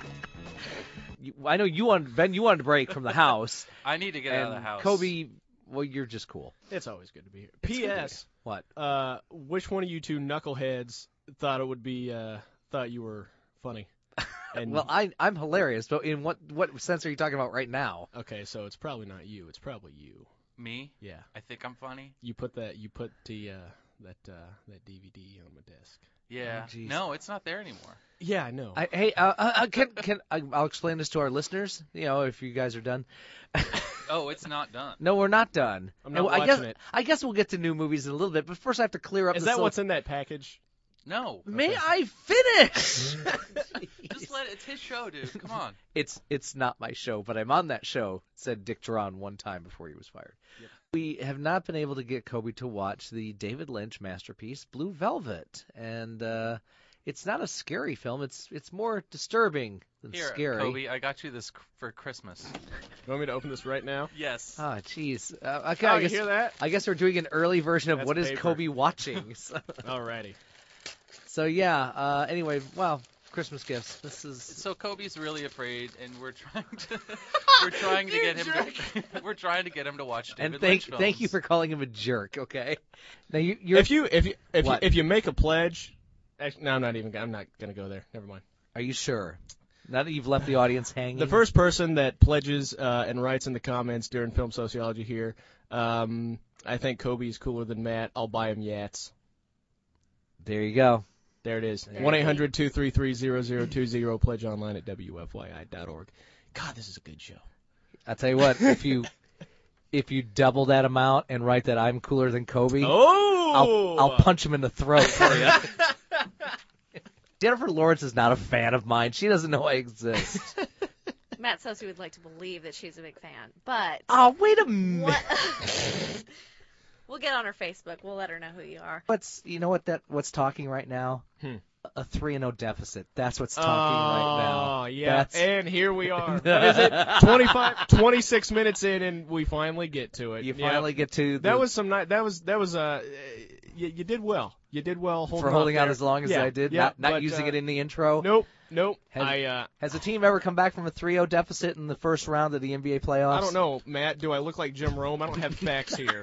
Speaker 4: You, I know you wanted, Ben, you wanted to break from the house.
Speaker 12: I need to get
Speaker 4: and
Speaker 12: out of the house.
Speaker 4: Kobe, well, you're just cool.
Speaker 8: It's always good to be here.
Speaker 4: It's
Speaker 8: P S.
Speaker 4: What?
Speaker 8: Uh, which one of you two knuckleheads thought it would be? Uh, thought you were funny? And
Speaker 4: well, I I'm hilarious, but in what what sense are you talking about right now?
Speaker 8: Okay, so it's probably not you. It's probably you.
Speaker 12: Me?
Speaker 8: Yeah.
Speaker 12: I think I'm funny.
Speaker 8: You put that. You put the uh, that uh, that D V D on my desk.
Speaker 12: Yeah.
Speaker 4: Oh,
Speaker 12: no, it's not there anymore.
Speaker 8: Yeah, I know.
Speaker 4: I, hey, uh, uh, can can I, I'll explain this to our listeners. You know, if you guys are done.
Speaker 12: Oh, it's not done.
Speaker 4: No, we're not done.
Speaker 8: I'm not
Speaker 4: I
Speaker 8: watching
Speaker 4: guess,
Speaker 8: it.
Speaker 4: I guess we'll get to new movies in a little bit, but first I have to clear up.
Speaker 8: Is
Speaker 4: the
Speaker 8: that
Speaker 4: sil-
Speaker 8: what's in that package?
Speaker 12: No.
Speaker 4: May
Speaker 8: Okay.
Speaker 4: I finish?
Speaker 12: Just let it. It's his show, dude. Come on.
Speaker 4: It's it's not my show, but I'm on that show, said Dick Duran one time before he was fired.
Speaker 8: Yep.
Speaker 4: We have not been able to get Kobe to watch the David Lynch masterpiece, Blue Velvet. And uh, it's not a scary film. It's it's more disturbing than
Speaker 12: Here,
Speaker 4: scary.
Speaker 12: Kobe, I got you this c- for Christmas.
Speaker 8: You want me to open this right now?
Speaker 12: Yes.
Speaker 4: Ah, jeez. Uh, okay,
Speaker 8: Oh,
Speaker 4: I
Speaker 8: you
Speaker 4: guess,
Speaker 8: hear that?
Speaker 4: I guess we're doing an early version of
Speaker 8: That's
Speaker 4: what is
Speaker 8: paper.
Speaker 4: Kobe watching. so,
Speaker 8: Alrighty.
Speaker 4: so yeah. Uh, anyway, well, Christmas gifts. This is
Speaker 12: So Kobe's really afraid, and we're trying to we're trying to get him to, we're trying to get him to watch David
Speaker 4: and thank
Speaker 12: Lynch films.
Speaker 4: thank you for calling him a jerk. Okay. Now you you're
Speaker 8: If you if you if you,
Speaker 4: What?
Speaker 8: if you make a pledge, actually, no, I'm not even. I'm not gonna go there. Never mind.
Speaker 4: Are you sure? Now that you've left the audience hanging.
Speaker 8: The first person that pledges uh, and writes in the comments during Film Sociology here, um, I think Kobe is cooler than Matt. I'll buy him Yats.
Speaker 4: There you go.
Speaker 8: There it is.
Speaker 11: There
Speaker 8: one
Speaker 11: it
Speaker 8: eight
Speaker 11: is.
Speaker 8: hundred two three three zero zero two zero. Pledge online at W F Y I dot org. God, this is a good show.
Speaker 4: I'll tell you what. If you if you double that amount and write that I'm cooler than Kobe,
Speaker 8: Oh!
Speaker 4: I'll I'll punch him in the throat for you. Jennifer Lawrence is not a fan of mine. She doesn't know I exist.
Speaker 11: Matt says he would like to believe that she's a big fan, but
Speaker 4: Oh, wait a minute.
Speaker 11: what? We'll get on her Facebook. We'll let her know who you are.
Speaker 4: What's you know what that what's talking right now?
Speaker 8: Hmm.
Speaker 4: A three and oh deficit. That's what's talking right now.
Speaker 8: Oh, yeah.
Speaker 4: That's...
Speaker 8: And here we are. What is it? twenty-five, twenty-six minutes in, and we finally get to it.
Speaker 4: You
Speaker 8: Yeah.
Speaker 4: finally get to the,
Speaker 8: That was some night. That was that was uh, you, you did well. You did well holding
Speaker 4: for holding
Speaker 8: out
Speaker 4: out
Speaker 8: there.
Speaker 4: as long as
Speaker 8: yeah,
Speaker 4: I did,
Speaker 8: yeah,
Speaker 4: not not
Speaker 8: but,
Speaker 4: using
Speaker 8: uh,
Speaker 4: it in the intro.
Speaker 8: Nope, nope.
Speaker 4: Has,
Speaker 8: I uh,
Speaker 4: has the team ever come back from a three oh deficit in the first round of the N B A playoffs?
Speaker 8: I don't know, Matt. Do I look like Jim Rome? I don't have facts here.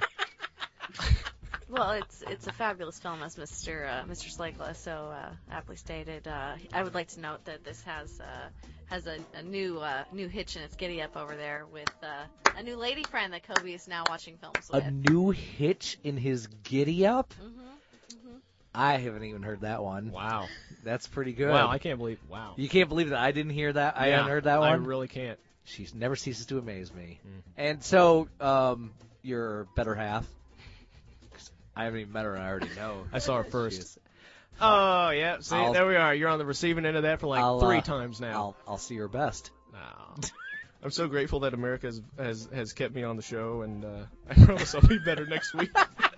Speaker 11: Well, it's it's a fabulous film, as Mister Uh, Mister Slakela so uh, aptly stated. Uh, I would like to note that this has uh, has a, a new uh, new hitch in its giddy up over there with uh, a new lady friend that Kobe is now watching films with.
Speaker 4: A new hitch in his giddy up?
Speaker 11: Mm-hmm. Mm-hmm.
Speaker 4: I haven't even heard that one.
Speaker 8: Wow.
Speaker 4: That's pretty good.
Speaker 8: Wow, I can't believe. Wow.
Speaker 4: You can't believe that I didn't hear that. I
Speaker 8: Yeah,
Speaker 4: haven't heard that one.
Speaker 8: I really can't.
Speaker 4: She never ceases to amaze me.
Speaker 8: Mm.
Speaker 4: And so, um, your better half. 'Cause I haven't even met her, and I already know.
Speaker 8: I saw her
Speaker 4: She
Speaker 8: first.
Speaker 4: is-
Speaker 8: Oh yeah. See,
Speaker 4: I'll-
Speaker 8: there we are. You're on the receiving end of that for like
Speaker 4: I'll,
Speaker 8: three
Speaker 4: uh,
Speaker 8: times now.
Speaker 4: I'll I'll see her best.
Speaker 8: No. I'm so grateful that America has, has has kept me on the show, and uh, I promise I'll be better next week.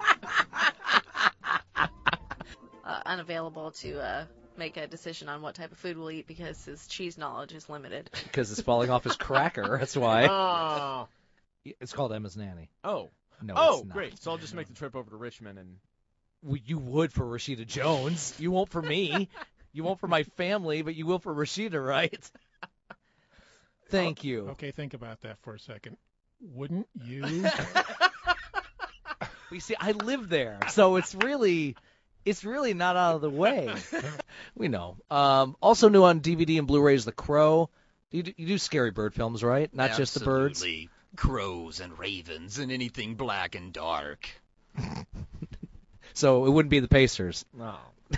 Speaker 11: Uh, unavailable to uh, make a decision on what type of food we'll eat because his cheese knowledge is limited.
Speaker 4: Because it's falling off his cracker. That's why.
Speaker 8: Oh.
Speaker 4: It's called Emma's Nanny.
Speaker 8: Oh.
Speaker 4: No,
Speaker 8: Oh,
Speaker 4: it's not.
Speaker 8: great. So I'll just make the trip over to Richmond and.
Speaker 4: Well, you would for Rashida Jones. You won't for me. You won't for my family, but you will for Rashida, right? Thank you.
Speaker 13: Okay, think about that for a second. Wouldn't you?
Speaker 4: We see, I live there, so it's really, it's really not out of the way. We know. Um, also new on D V D and Blu-ray is The Crow. You do, you do scary bird films, right? Not just the birds.
Speaker 14: Absolutely. Crows and ravens and anything black and dark.
Speaker 4: So it wouldn't be the Pacers.
Speaker 8: No.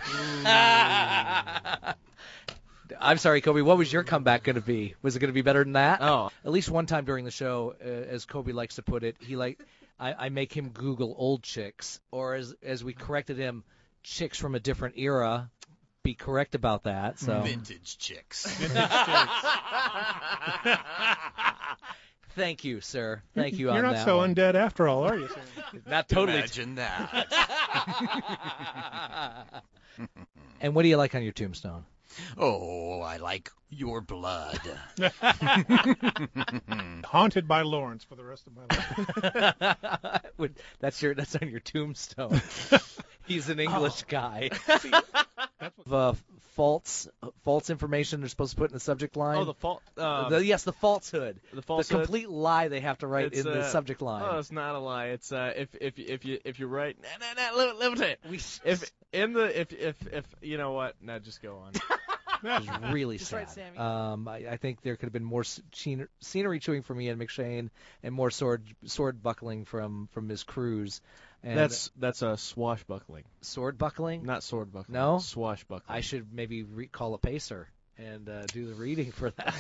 Speaker 4: I'm sorry, Kobe. What was your comeback going to be? Was it going to be better than that?
Speaker 8: Oh.
Speaker 4: At least one time during the show, uh, as Kobe likes to put it, he like I, I make him Google old chicks, or as as we corrected him, chicks from a different era. be correct about that. So
Speaker 14: Vintage chicks.
Speaker 13: Vintage chicks.
Speaker 4: Thank you, sir. Thank you
Speaker 13: You're
Speaker 4: on
Speaker 13: not
Speaker 4: that
Speaker 13: so
Speaker 4: one.
Speaker 13: undead after all, are you?
Speaker 4: Not totally.
Speaker 14: Imagine that.
Speaker 4: And what do you like on your tombstone?
Speaker 14: Oh, I like your blood.
Speaker 13: Haunted by Lawrence for the rest of my life.
Speaker 4: Would- that's your that's on your tombstone. He's an English
Speaker 13: Oh.
Speaker 4: guy.
Speaker 13: That's what-
Speaker 4: The false false information they're supposed to put in the subject line.
Speaker 8: Oh, the fault. Um,
Speaker 4: The- yes, the falsehood.
Speaker 8: the falsehood.
Speaker 4: The complete lie they have to write
Speaker 8: It's,
Speaker 4: in the
Speaker 8: uh,
Speaker 4: subject line.
Speaker 8: Oh, it's not a lie. It's uh, if if if you if you write, nah, nah, nah, let, let me tell you.
Speaker 4: We
Speaker 8: If in the if if if you know what, no, just go on.
Speaker 4: It was really
Speaker 11: Just
Speaker 4: sad.
Speaker 11: right, Sammy.
Speaker 4: Um, I, I think there could have been more s- scener- scenery chewing from Ian McShane and more sword sword buckling from from Miz Cruz. And
Speaker 8: That's that's a swashbuckling,
Speaker 4: sword buckling.
Speaker 8: not sword buckling.
Speaker 4: No?
Speaker 8: swashbuckling.
Speaker 4: I should maybe re- call a pacer and uh, do the reading for that.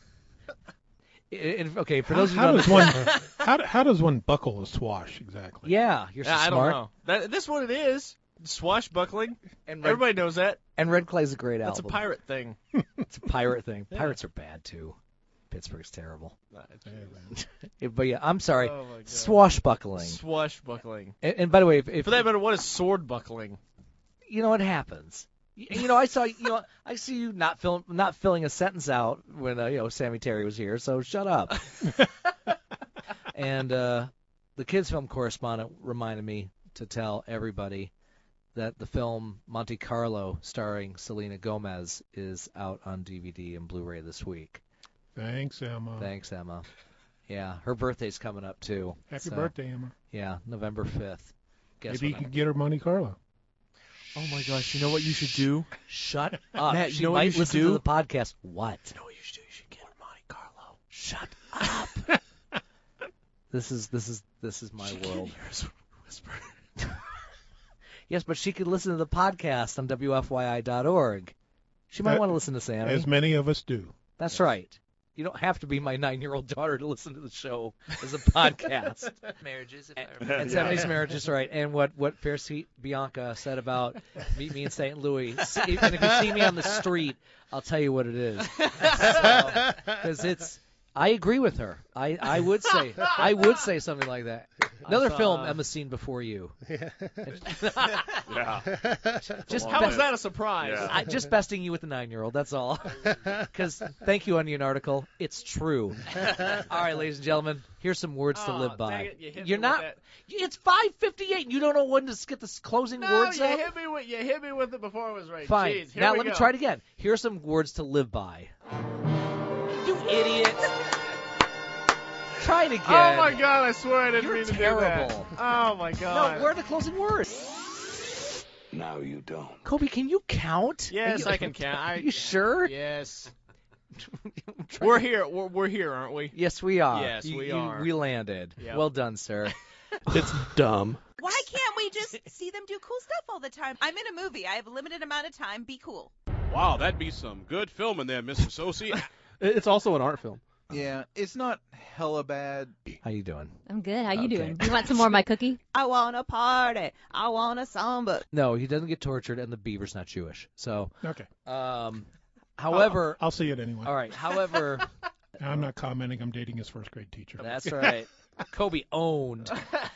Speaker 4: And- okay, for
Speaker 13: How,
Speaker 4: those who
Speaker 13: how
Speaker 4: don't
Speaker 13: does one how, how does one buckle a swash exactly?
Speaker 4: yeah, you're so
Speaker 8: Yeah, I don't
Speaker 4: smart.
Speaker 8: know. That that's what it is. Swashbuckling.
Speaker 4: And Red,
Speaker 8: Everybody knows that.
Speaker 4: and Red Clay's a great
Speaker 8: That's a
Speaker 4: album.
Speaker 8: pirate thing.
Speaker 4: It's a pirate thing.
Speaker 8: Yeah.
Speaker 4: Pirates are bad too. Pittsburgh's terrible.
Speaker 8: Nah, it's-
Speaker 4: Yeah, but yeah, I'm sorry.
Speaker 8: Oh my God.
Speaker 4: Swashbuckling.
Speaker 8: Swashbuckling.
Speaker 4: And, and by the way, if, if
Speaker 8: For that matter, what is sword buckling?
Speaker 4: you know, it happens. You, you know, I saw you know, I see you not fill, not filling a sentence out when uh, you know Sammy Terry was here. So shut up. And uh, the kids' film correspondent reminded me to tell everybody that the film Monte Carlo, starring Selena Gomez, is out on D V D and Blu-ray this week.
Speaker 13: Thanks, Emma.
Speaker 4: Thanks, Emma. Yeah, her birthday's coming up too.
Speaker 13: Happy
Speaker 4: So,
Speaker 13: birthday, Emma.
Speaker 4: Yeah, November fifth. Guess
Speaker 13: Maybe you
Speaker 4: what?
Speaker 13: could get her Monte Carlo.
Speaker 8: Oh my gosh! You know what you should do?
Speaker 4: Shut up.
Speaker 8: Matt,
Speaker 4: she
Speaker 8: you know what
Speaker 4: might
Speaker 8: you should
Speaker 4: listen
Speaker 8: do?
Speaker 4: to the podcast. What?
Speaker 8: You know what you should do? You should get Monte Carlo.
Speaker 4: Shut up. This is this is this is my world.
Speaker 8: Whisper.
Speaker 4: Yes, but she could listen to the podcast on W F Y I dot org. She might
Speaker 13: That-
Speaker 4: want to listen to Sammy.
Speaker 13: As many of us do.
Speaker 4: That's right. You don't have to be my nine-year-old daughter to listen to the show as a podcast.
Speaker 12: Marriages, if I
Speaker 4: And,
Speaker 12: remember.
Speaker 4: and Sammy's marriage is right. And what what Fair Sweet Bianca said about meet me in Saint Louis. See, and if you see me on the street, I'll tell you what it is. Because it's. I agree with her. I, I would say I would say something like that. Another
Speaker 8: saw-
Speaker 4: film Emma's seen before you.
Speaker 15: Yeah.
Speaker 4: Just
Speaker 8: How
Speaker 4: best-
Speaker 8: was that a surprise?
Speaker 15: Yeah.
Speaker 4: I, just besting you with the nine-year-old. That's all. Because thank you, Onion article. It's true. All right, ladies and gentlemen, here's some words to
Speaker 8: Oh,
Speaker 4: live by.
Speaker 8: dang it, you hit me
Speaker 4: You're
Speaker 8: with
Speaker 4: not.
Speaker 8: that.
Speaker 4: It's five fifty-eight. And you don't know when to get the closing
Speaker 8: No,
Speaker 4: words
Speaker 8: you
Speaker 4: up.
Speaker 8: hit me with you hit me with it before I was right.
Speaker 4: Fine.
Speaker 8: Jeez, here
Speaker 4: now
Speaker 8: we
Speaker 4: let
Speaker 8: go.
Speaker 4: me try it again. Here are some words to live by. You idiot. Try it again.
Speaker 8: Oh my God! I swear I didn't
Speaker 4: You're
Speaker 8: mean to
Speaker 4: terrible.
Speaker 8: do that. Oh my God!
Speaker 4: No, where are the closing words?
Speaker 6: Now you don't.
Speaker 4: Kobe, can you count?
Speaker 8: Yes,
Speaker 4: Are you-
Speaker 8: I can count. I,
Speaker 4: Are you sure?
Speaker 8: Yes.
Speaker 4: Try-
Speaker 8: We're here. We're, we're here, aren't we?
Speaker 4: Yes, we are.
Speaker 8: Yes,
Speaker 4: You-
Speaker 8: we
Speaker 4: you-
Speaker 8: are.
Speaker 4: We landed.
Speaker 8: Yep.
Speaker 4: Well done, sir.
Speaker 13: It's dumb.
Speaker 16: Why can't we just see them do cool stuff all the time? I'm in a movie. I have a limited amount of time. Be cool.
Speaker 2: Wow, that'd be some good filming there, Mister Sosi.
Speaker 15: It's also an art film.
Speaker 17: Yeah, it's not hella bad.
Speaker 4: How you doing?
Speaker 18: I'm good. How you
Speaker 4: Okay.
Speaker 18: doing? You want some more of my cookie?
Speaker 16: I want a party. I want a samba.
Speaker 4: No, he doesn't get tortured, and the beaver's not Jewish. So,
Speaker 13: Okay.
Speaker 4: um, however,
Speaker 13: I'll, I'll see it anyway.
Speaker 4: all right. However,
Speaker 13: I'm not commenting. I'm dating his first grade teacher.
Speaker 4: that's right. Kobe owned.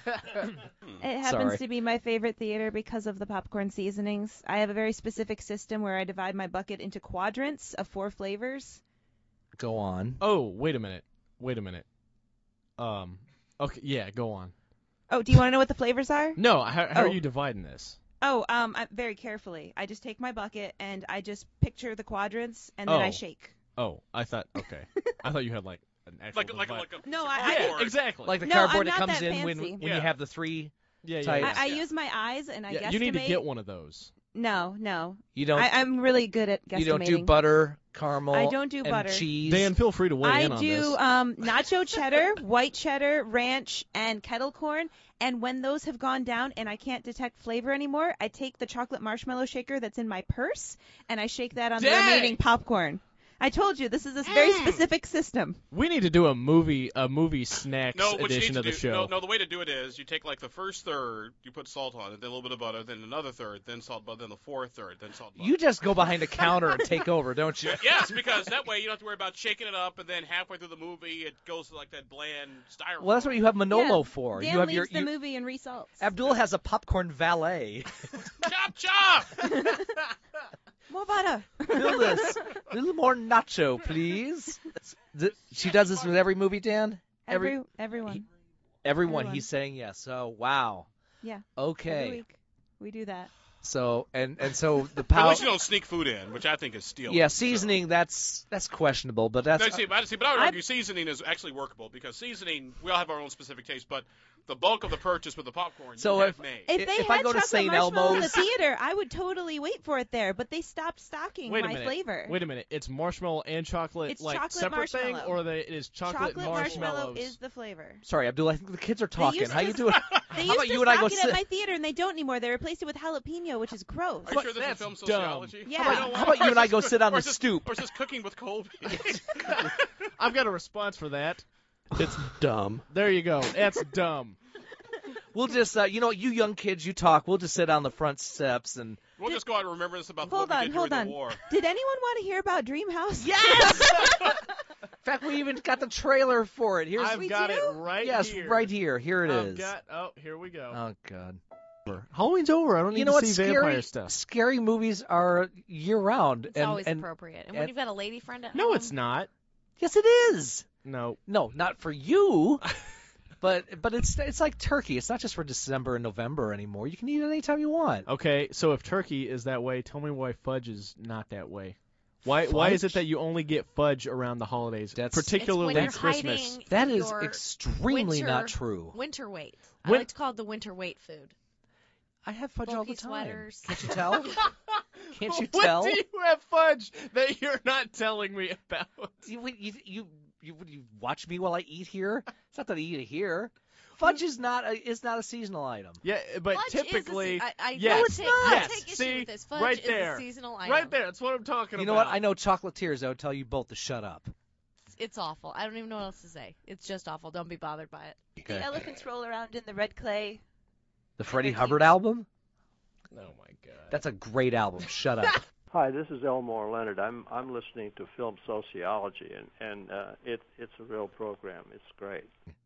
Speaker 19: It happens
Speaker 4: Sorry.
Speaker 19: to be my favorite theater because of the popcorn seasonings. I have a very specific system where I divide my bucket into quadrants of four flavors.
Speaker 4: Go on.
Speaker 8: Oh, wait a minute. Wait a minute. Um. Okay. Yeah. Go on.
Speaker 19: Oh, do you want to know what the flavors are?
Speaker 8: No. How, how
Speaker 19: Oh.
Speaker 8: are you dividing this?
Speaker 19: Oh, um, I, very carefully. I just take my bucket and I just picture the quadrants and then I
Speaker 8: Oh.
Speaker 19: shake.
Speaker 8: Oh, I thought. Okay. I thought you had like an actual.
Speaker 2: like, like,
Speaker 8: divide-
Speaker 2: like a
Speaker 19: No,
Speaker 2: piece of
Speaker 19: I- I-
Speaker 2: cardboard.
Speaker 8: Yeah, exactly.
Speaker 4: Like the
Speaker 19: No,
Speaker 4: cardboard
Speaker 19: I'm
Speaker 4: that
Speaker 19: not
Speaker 4: comes
Speaker 19: that
Speaker 4: in when
Speaker 19: fancy.
Speaker 4: when
Speaker 2: Yeah.
Speaker 4: you have the three
Speaker 8: yeah, yeah.
Speaker 4: types.
Speaker 8: yeah.
Speaker 19: I, I use my eyes and I
Speaker 8: Yeah,
Speaker 19: guesstimate.
Speaker 8: you need to get one of those.
Speaker 19: No, no.
Speaker 4: You don't.
Speaker 19: I, I'm really good at guesstimating.
Speaker 4: you don't do butter, caramel.
Speaker 19: I don't do
Speaker 4: and
Speaker 19: butter.
Speaker 4: cheese.
Speaker 8: Dan, feel free to weigh
Speaker 19: I
Speaker 8: in on
Speaker 19: do
Speaker 8: this.
Speaker 19: um, nacho cheddar, white cheddar, ranch, and kettle corn. And when those have gone down and I can't detect flavor anymore, I take the chocolate marshmallow shaker that's in my purse and I shake that on the
Speaker 8: Dang!
Speaker 19: remaining popcorn. I told you this is a very specific system.
Speaker 8: We need to do a movie, a movie snacks
Speaker 18: No, what you need
Speaker 8: edition
Speaker 18: to
Speaker 8: of the
Speaker 18: do,
Speaker 8: show.
Speaker 18: no, no, the way to do it is you take like the first third, you put salt on it, then a little bit of butter, then another third, then salt, butter, then the fourth third, then salt, butter.
Speaker 4: You just go behind a counter and take over, don't you?
Speaker 18: Yes, because that way you don't have to worry about shaking it up, and then halfway through the movie it goes to like that bland styrofoam.
Speaker 4: Well, that's what you have Manolo
Speaker 19: Yeah,
Speaker 4: for.
Speaker 19: Dan
Speaker 4: you have
Speaker 19: leaves
Speaker 4: your,
Speaker 19: the
Speaker 4: you,
Speaker 19: movie and resalts.
Speaker 4: Abdul has a popcorn valet.
Speaker 18: Chop chop!
Speaker 19: More butter.
Speaker 4: Fill this. A little more nacho, please. Th- She does this with every movie, Dan?
Speaker 19: Every, everyone.
Speaker 4: Everyone,
Speaker 19: everyone.
Speaker 4: he's saying yes. So, wow.
Speaker 19: Yeah.
Speaker 4: Okay.
Speaker 19: Every week we do that.
Speaker 4: So, and, and so the
Speaker 18: At
Speaker 4: power.
Speaker 18: least you don't sneak food in, which I think is stealing.
Speaker 4: Yeah, seasoning, that's that's questionable, but that's.
Speaker 18: No, see, but, see, but I would
Speaker 19: I-
Speaker 18: argue seasoning is actually workable because seasoning, we all have our own specific taste, but the bulk of the purchase with the popcorn
Speaker 4: So
Speaker 18: you
Speaker 4: if-
Speaker 18: have made.
Speaker 19: If
Speaker 4: If
Speaker 19: they
Speaker 4: I
Speaker 19: had
Speaker 4: go to
Speaker 19: chocolate
Speaker 4: Saint
Speaker 19: marshmallow in the
Speaker 4: Elmo's-
Speaker 19: theater, I would totally wait for it there. But they stopped stocking
Speaker 8: Wait a
Speaker 19: my
Speaker 8: minute.
Speaker 19: flavor.
Speaker 8: Wait a minute. It's marshmallow and chocolate,
Speaker 19: It's
Speaker 8: like
Speaker 19: chocolate
Speaker 8: separate thing,
Speaker 19: marshmallow.
Speaker 8: or the, it is chocolate,
Speaker 19: Chocolate
Speaker 8: marshmallows?
Speaker 19: marshmallow is the flavor.
Speaker 4: Sorry, Abdul, I think the kids are talking.
Speaker 19: used
Speaker 4: How
Speaker 19: to-
Speaker 4: you doing?
Speaker 19: They
Speaker 4: How
Speaker 19: used
Speaker 4: about
Speaker 19: to
Speaker 4: you and I
Speaker 19: stock
Speaker 4: go
Speaker 19: it
Speaker 4: sit?
Speaker 19: at my theater, and they don't anymore. They replaced it with jalapeno, which is gross.
Speaker 18: Are you sure this
Speaker 8: That's
Speaker 18: is film
Speaker 8: dumb.
Speaker 18: sociology?
Speaker 19: Yeah.
Speaker 18: You know what?
Speaker 4: How about you and I go
Speaker 18: Or is
Speaker 4: sit on
Speaker 18: or
Speaker 4: the
Speaker 18: is this-
Speaker 4: stoop?
Speaker 18: Or is this cooking with Colby?
Speaker 8: I've got a response for that.
Speaker 15: It's dumb.
Speaker 8: There you go. That's dumb.
Speaker 4: We'll just, uh, you know, you young kids, you talk. We'll just sit on the front steps and.
Speaker 18: We'll just go out and remember this about
Speaker 19: Hold
Speaker 18: what we
Speaker 19: on,
Speaker 18: did
Speaker 19: hold
Speaker 18: during
Speaker 19: on.
Speaker 18: the war.
Speaker 19: Did anyone want to hear about Dreamhouse?
Speaker 4: Yes. In fact, we even got the trailer for it. Here's
Speaker 8: I've
Speaker 19: we
Speaker 8: got
Speaker 19: do?
Speaker 8: it right
Speaker 4: yes,
Speaker 8: here.
Speaker 4: right here. Here it
Speaker 8: I've
Speaker 4: is.
Speaker 8: got. Oh, here we go.
Speaker 4: Oh God.
Speaker 15: Halloween's over. I don't need
Speaker 4: You know
Speaker 15: to
Speaker 4: what?
Speaker 15: see
Speaker 4: Scary,
Speaker 15: vampire stuff.
Speaker 4: scary movies are year round.
Speaker 11: It's
Speaker 4: and,
Speaker 11: always
Speaker 4: and
Speaker 11: appropriate. And,
Speaker 4: and-
Speaker 11: when you've got a lady friend at
Speaker 8: no,
Speaker 11: home,
Speaker 8: it's not.
Speaker 4: yes, it is.
Speaker 8: No.
Speaker 4: No, not for you. But but it's it's like turkey. It's not just for December and November anymore. You can eat it anytime you want.
Speaker 8: Okay, so if turkey is that way, tell me why fudge is not that way. Why why is it
Speaker 4: Fudge?
Speaker 8: that you only get fudge around the holidays,
Speaker 4: That's-
Speaker 8: particularly
Speaker 11: it's when you're
Speaker 8: Christmas?
Speaker 11: hiding
Speaker 4: That is
Speaker 11: your
Speaker 4: extremely
Speaker 11: winter,
Speaker 4: not true.
Speaker 11: Winter weight. I
Speaker 8: Win-
Speaker 11: like to call it the winter weight food.
Speaker 4: I have fudge all the
Speaker 11: Bulky
Speaker 4: time.
Speaker 11: sweaters.
Speaker 4: Can't you tell? Can't you
Speaker 8: what
Speaker 4: tell?
Speaker 8: do you have fudge that you're not telling me about?
Speaker 4: You, you, you, you, you watch me while I eat here? It's not that I eat it here. Fudge is not a, is not a seasonal item.
Speaker 8: Yeah, but
Speaker 11: Fudge
Speaker 8: typically,
Speaker 11: is a, I, I,
Speaker 8: yes,
Speaker 11: I take,
Speaker 8: yes.
Speaker 11: I take issue
Speaker 8: See,
Speaker 11: with this. Fudge
Speaker 8: right
Speaker 11: is
Speaker 8: there,
Speaker 11: a seasonal item.
Speaker 8: right there. That's what I'm talking
Speaker 4: You
Speaker 8: about.
Speaker 4: know what? I know chocolatiers that would tell you both to shut up.
Speaker 11: It's awful. I don't even know what else to say. It's just awful. Don't be bothered by it.
Speaker 4: Okay.
Speaker 19: The elephants roll around in the red clay.
Speaker 4: The Freddie Hubbard album?
Speaker 8: Oh my God.
Speaker 4: That's a great album. Shut up.
Speaker 20: Hi, this is Elmore Leonard. I'm I'm listening to Film Sociology, and and uh, it it's a real program. It's great.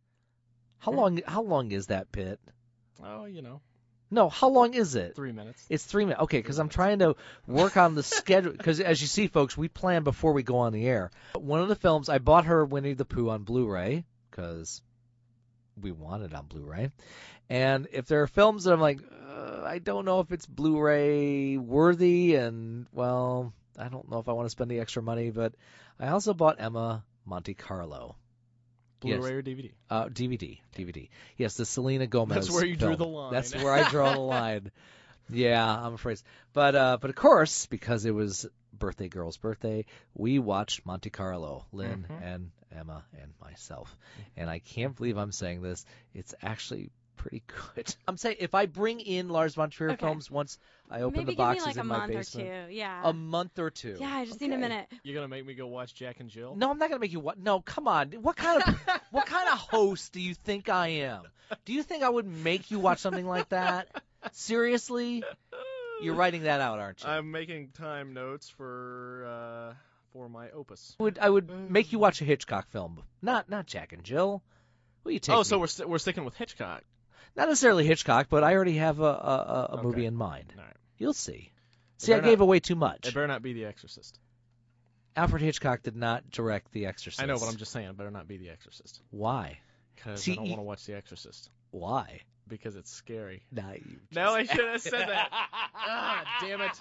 Speaker 4: How long? How long is that bit?
Speaker 8: Oh, you know,
Speaker 4: No, how long is it?
Speaker 8: three minutes.
Speaker 4: It's three minutes. Okay, because I'm trying to work on the schedule. Because as you see, folks, we plan before we go on the air. One of the films, I bought her Winnie the Pooh on Blu-ray because we want it on Blu-ray. And if there are films that I'm like, uh, I don't know if it's Blu-ray worthy, and well, I don't know if I want to spend the extra money. But I also bought Emma Monte Carlo.
Speaker 8: Blu-ray
Speaker 4: Yes.
Speaker 8: or D V D?
Speaker 4: Uh, D V D, D V D. Yes, the Selena Gomez.
Speaker 8: That's where you drew
Speaker 4: film.
Speaker 8: the line.
Speaker 4: That's where I draw the line. Yeah, I'm afraid. But uh, but of course, because it was birthday girl's birthday, we watched Monte Carlo, Lynn
Speaker 8: Mhm.
Speaker 4: and Emma and myself. And I can't believe I'm saying this. It's actually pretty good. I'm saying if I bring in Lars von Trier
Speaker 21: Okay.
Speaker 4: films once I open
Speaker 21: Maybe
Speaker 4: the boxes
Speaker 21: give me like
Speaker 4: in
Speaker 21: a
Speaker 4: my
Speaker 21: month
Speaker 4: basement.
Speaker 21: or two. Yeah.
Speaker 4: A month or two.
Speaker 21: Yeah, I just need a
Speaker 4: Okay.
Speaker 21: minute.
Speaker 8: You're gonna make me go watch Jack and Jill?
Speaker 4: No, I'm not gonna make you what? No, come on. What kind of what kind of host do you think I am? Do you think I would make you watch something like that? Seriously? You're writing that out, aren't you?
Speaker 8: I'm making time notes for uh, for my opus.
Speaker 4: I would I would make you watch a Hitchcock film, not not Jack and Jill. Will you take
Speaker 8: Oh,
Speaker 4: me?
Speaker 8: so we're st- we're sticking with Hitchcock.
Speaker 4: Not necessarily Hitchcock, but I already have a a, a, a
Speaker 8: Okay.
Speaker 4: movie in mind.
Speaker 8: All right.
Speaker 4: You'll see.
Speaker 8: It
Speaker 4: See, I
Speaker 8: better
Speaker 4: gave
Speaker 8: not-
Speaker 4: away too much.
Speaker 8: It better not be The Exorcist.
Speaker 4: Alfred Hitchcock did not direct The Exorcist.
Speaker 8: I know, but I'm just saying, it better not be The Exorcist.
Speaker 4: Why?
Speaker 8: Because
Speaker 4: See,
Speaker 8: I don't
Speaker 4: you-
Speaker 8: want to watch The Exorcist.
Speaker 4: Why?
Speaker 8: Because it's scary.
Speaker 4: Nah, you
Speaker 8: No, I should have said that. Ah, damn it.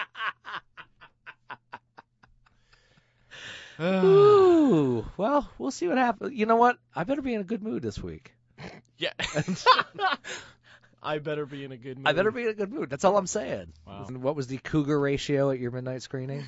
Speaker 4: Ooh, well, we'll see what happens. You know what? I better be in a good mood this week.
Speaker 8: Yeah. I better be in a good mood.
Speaker 4: I better be in a good mood. That's all I'm saying.
Speaker 8: Wow.
Speaker 4: And what was the cougar ratio at your midnight screening?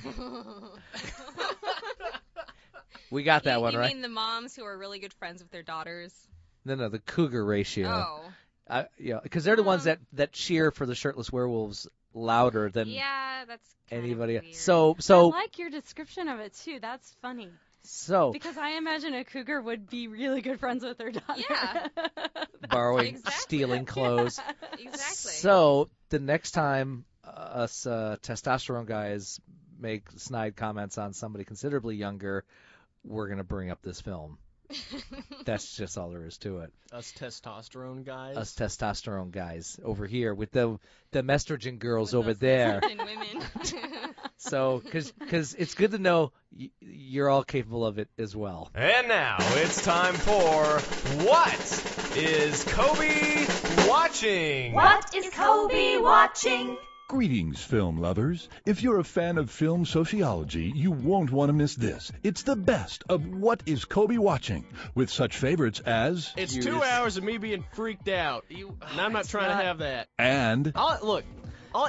Speaker 4: We got that
Speaker 22: you,
Speaker 4: one,
Speaker 22: you
Speaker 4: right?
Speaker 22: mean the moms who are really good friends with their daughters?
Speaker 4: No, no, the cougar ratio.
Speaker 22: Oh.
Speaker 4: I, yeah, because they're the ones that, that cheer for the shirtless werewolves louder than
Speaker 22: Yeah, that's kind
Speaker 4: anybody.
Speaker 22: of weird.
Speaker 4: So so
Speaker 3: I like your description of it too. That's funny.
Speaker 4: so
Speaker 3: Because I imagine a cougar would be really good friends with her daughter.
Speaker 22: Yeah.
Speaker 4: borrowing,
Speaker 22: Exactly.
Speaker 4: stealing clothes.
Speaker 22: Exactly.
Speaker 4: So the next time uh, us uh, testosterone guys make snide comments on somebody considerably younger, we're gonna bring up this film. That's just all there is to it.
Speaker 8: Us testosterone guys.
Speaker 4: Us testosterone guys over here with the the estrogen girls
Speaker 22: With
Speaker 4: over
Speaker 22: those
Speaker 4: there.
Speaker 22: estrogen women.
Speaker 4: So, because it's good to know y- you're all capable of it as well.
Speaker 21: And now it's time for What is Kobe Watching?
Speaker 23: What is Kobe watching?
Speaker 24: Greetings, film lovers. If you're a fan of film sociology, you won't want to miss this. It's the best of What is Kobe Watching, with such favorites as...
Speaker 8: It's
Speaker 4: You
Speaker 8: two
Speaker 4: just-
Speaker 8: hours of me being freaked out. You, and I'm not
Speaker 4: It's
Speaker 8: trying
Speaker 4: not-
Speaker 8: to have that.
Speaker 24: And...
Speaker 8: I'll, look, I'll,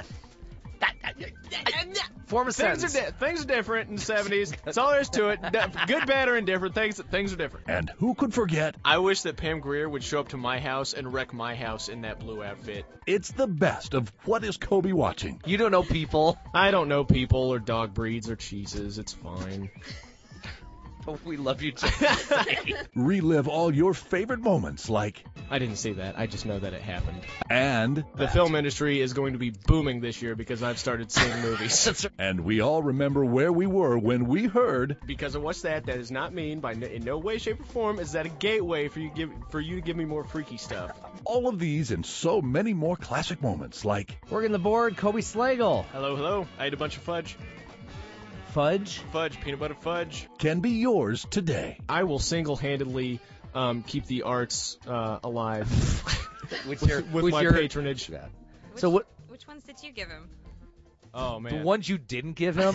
Speaker 4: Form a
Speaker 8: things are
Speaker 4: sentence.
Speaker 8: di- things are different in the seventies. That's all there is to it. D- Good, bad, or indifferent. Things things are different.
Speaker 24: And who could forget...
Speaker 8: I wish that Pam Grier would show up to my house and wreck my house in that blue outfit.
Speaker 24: It's the best of What is Kobe Watching.
Speaker 4: You don't know people.
Speaker 8: I don't know people or dog breeds or cheeses. It's fine.
Speaker 4: But we love you just the same.
Speaker 24: Relive all your favorite moments like...
Speaker 8: I didn't see that. I just know that it happened.
Speaker 24: And...
Speaker 8: The film industry is going to be booming this year because I've started seeing movies.
Speaker 24: And we all remember where we were when we heard...
Speaker 8: Because of what's that? That does not mean, by no, in no way, shape, or form, is that a gateway for you give for you to give me more freaky stuff.
Speaker 24: All of these and so many more classic moments like...
Speaker 4: Working the board, Kobe Slagle.
Speaker 8: Hello, hello. I ate a bunch of fudge.
Speaker 4: Fudge?
Speaker 8: Fudge, peanut butter fudge.
Speaker 24: Can be yours today.
Speaker 8: I will single-handedly um, keep the arts uh, alive
Speaker 4: With
Speaker 8: with,
Speaker 4: your-
Speaker 8: with
Speaker 4: with
Speaker 8: my
Speaker 4: your-
Speaker 8: patronage.
Speaker 22: Which,
Speaker 4: So what?
Speaker 22: Which ones did you give him?
Speaker 8: Oh, man.
Speaker 4: The ones you didn't give him?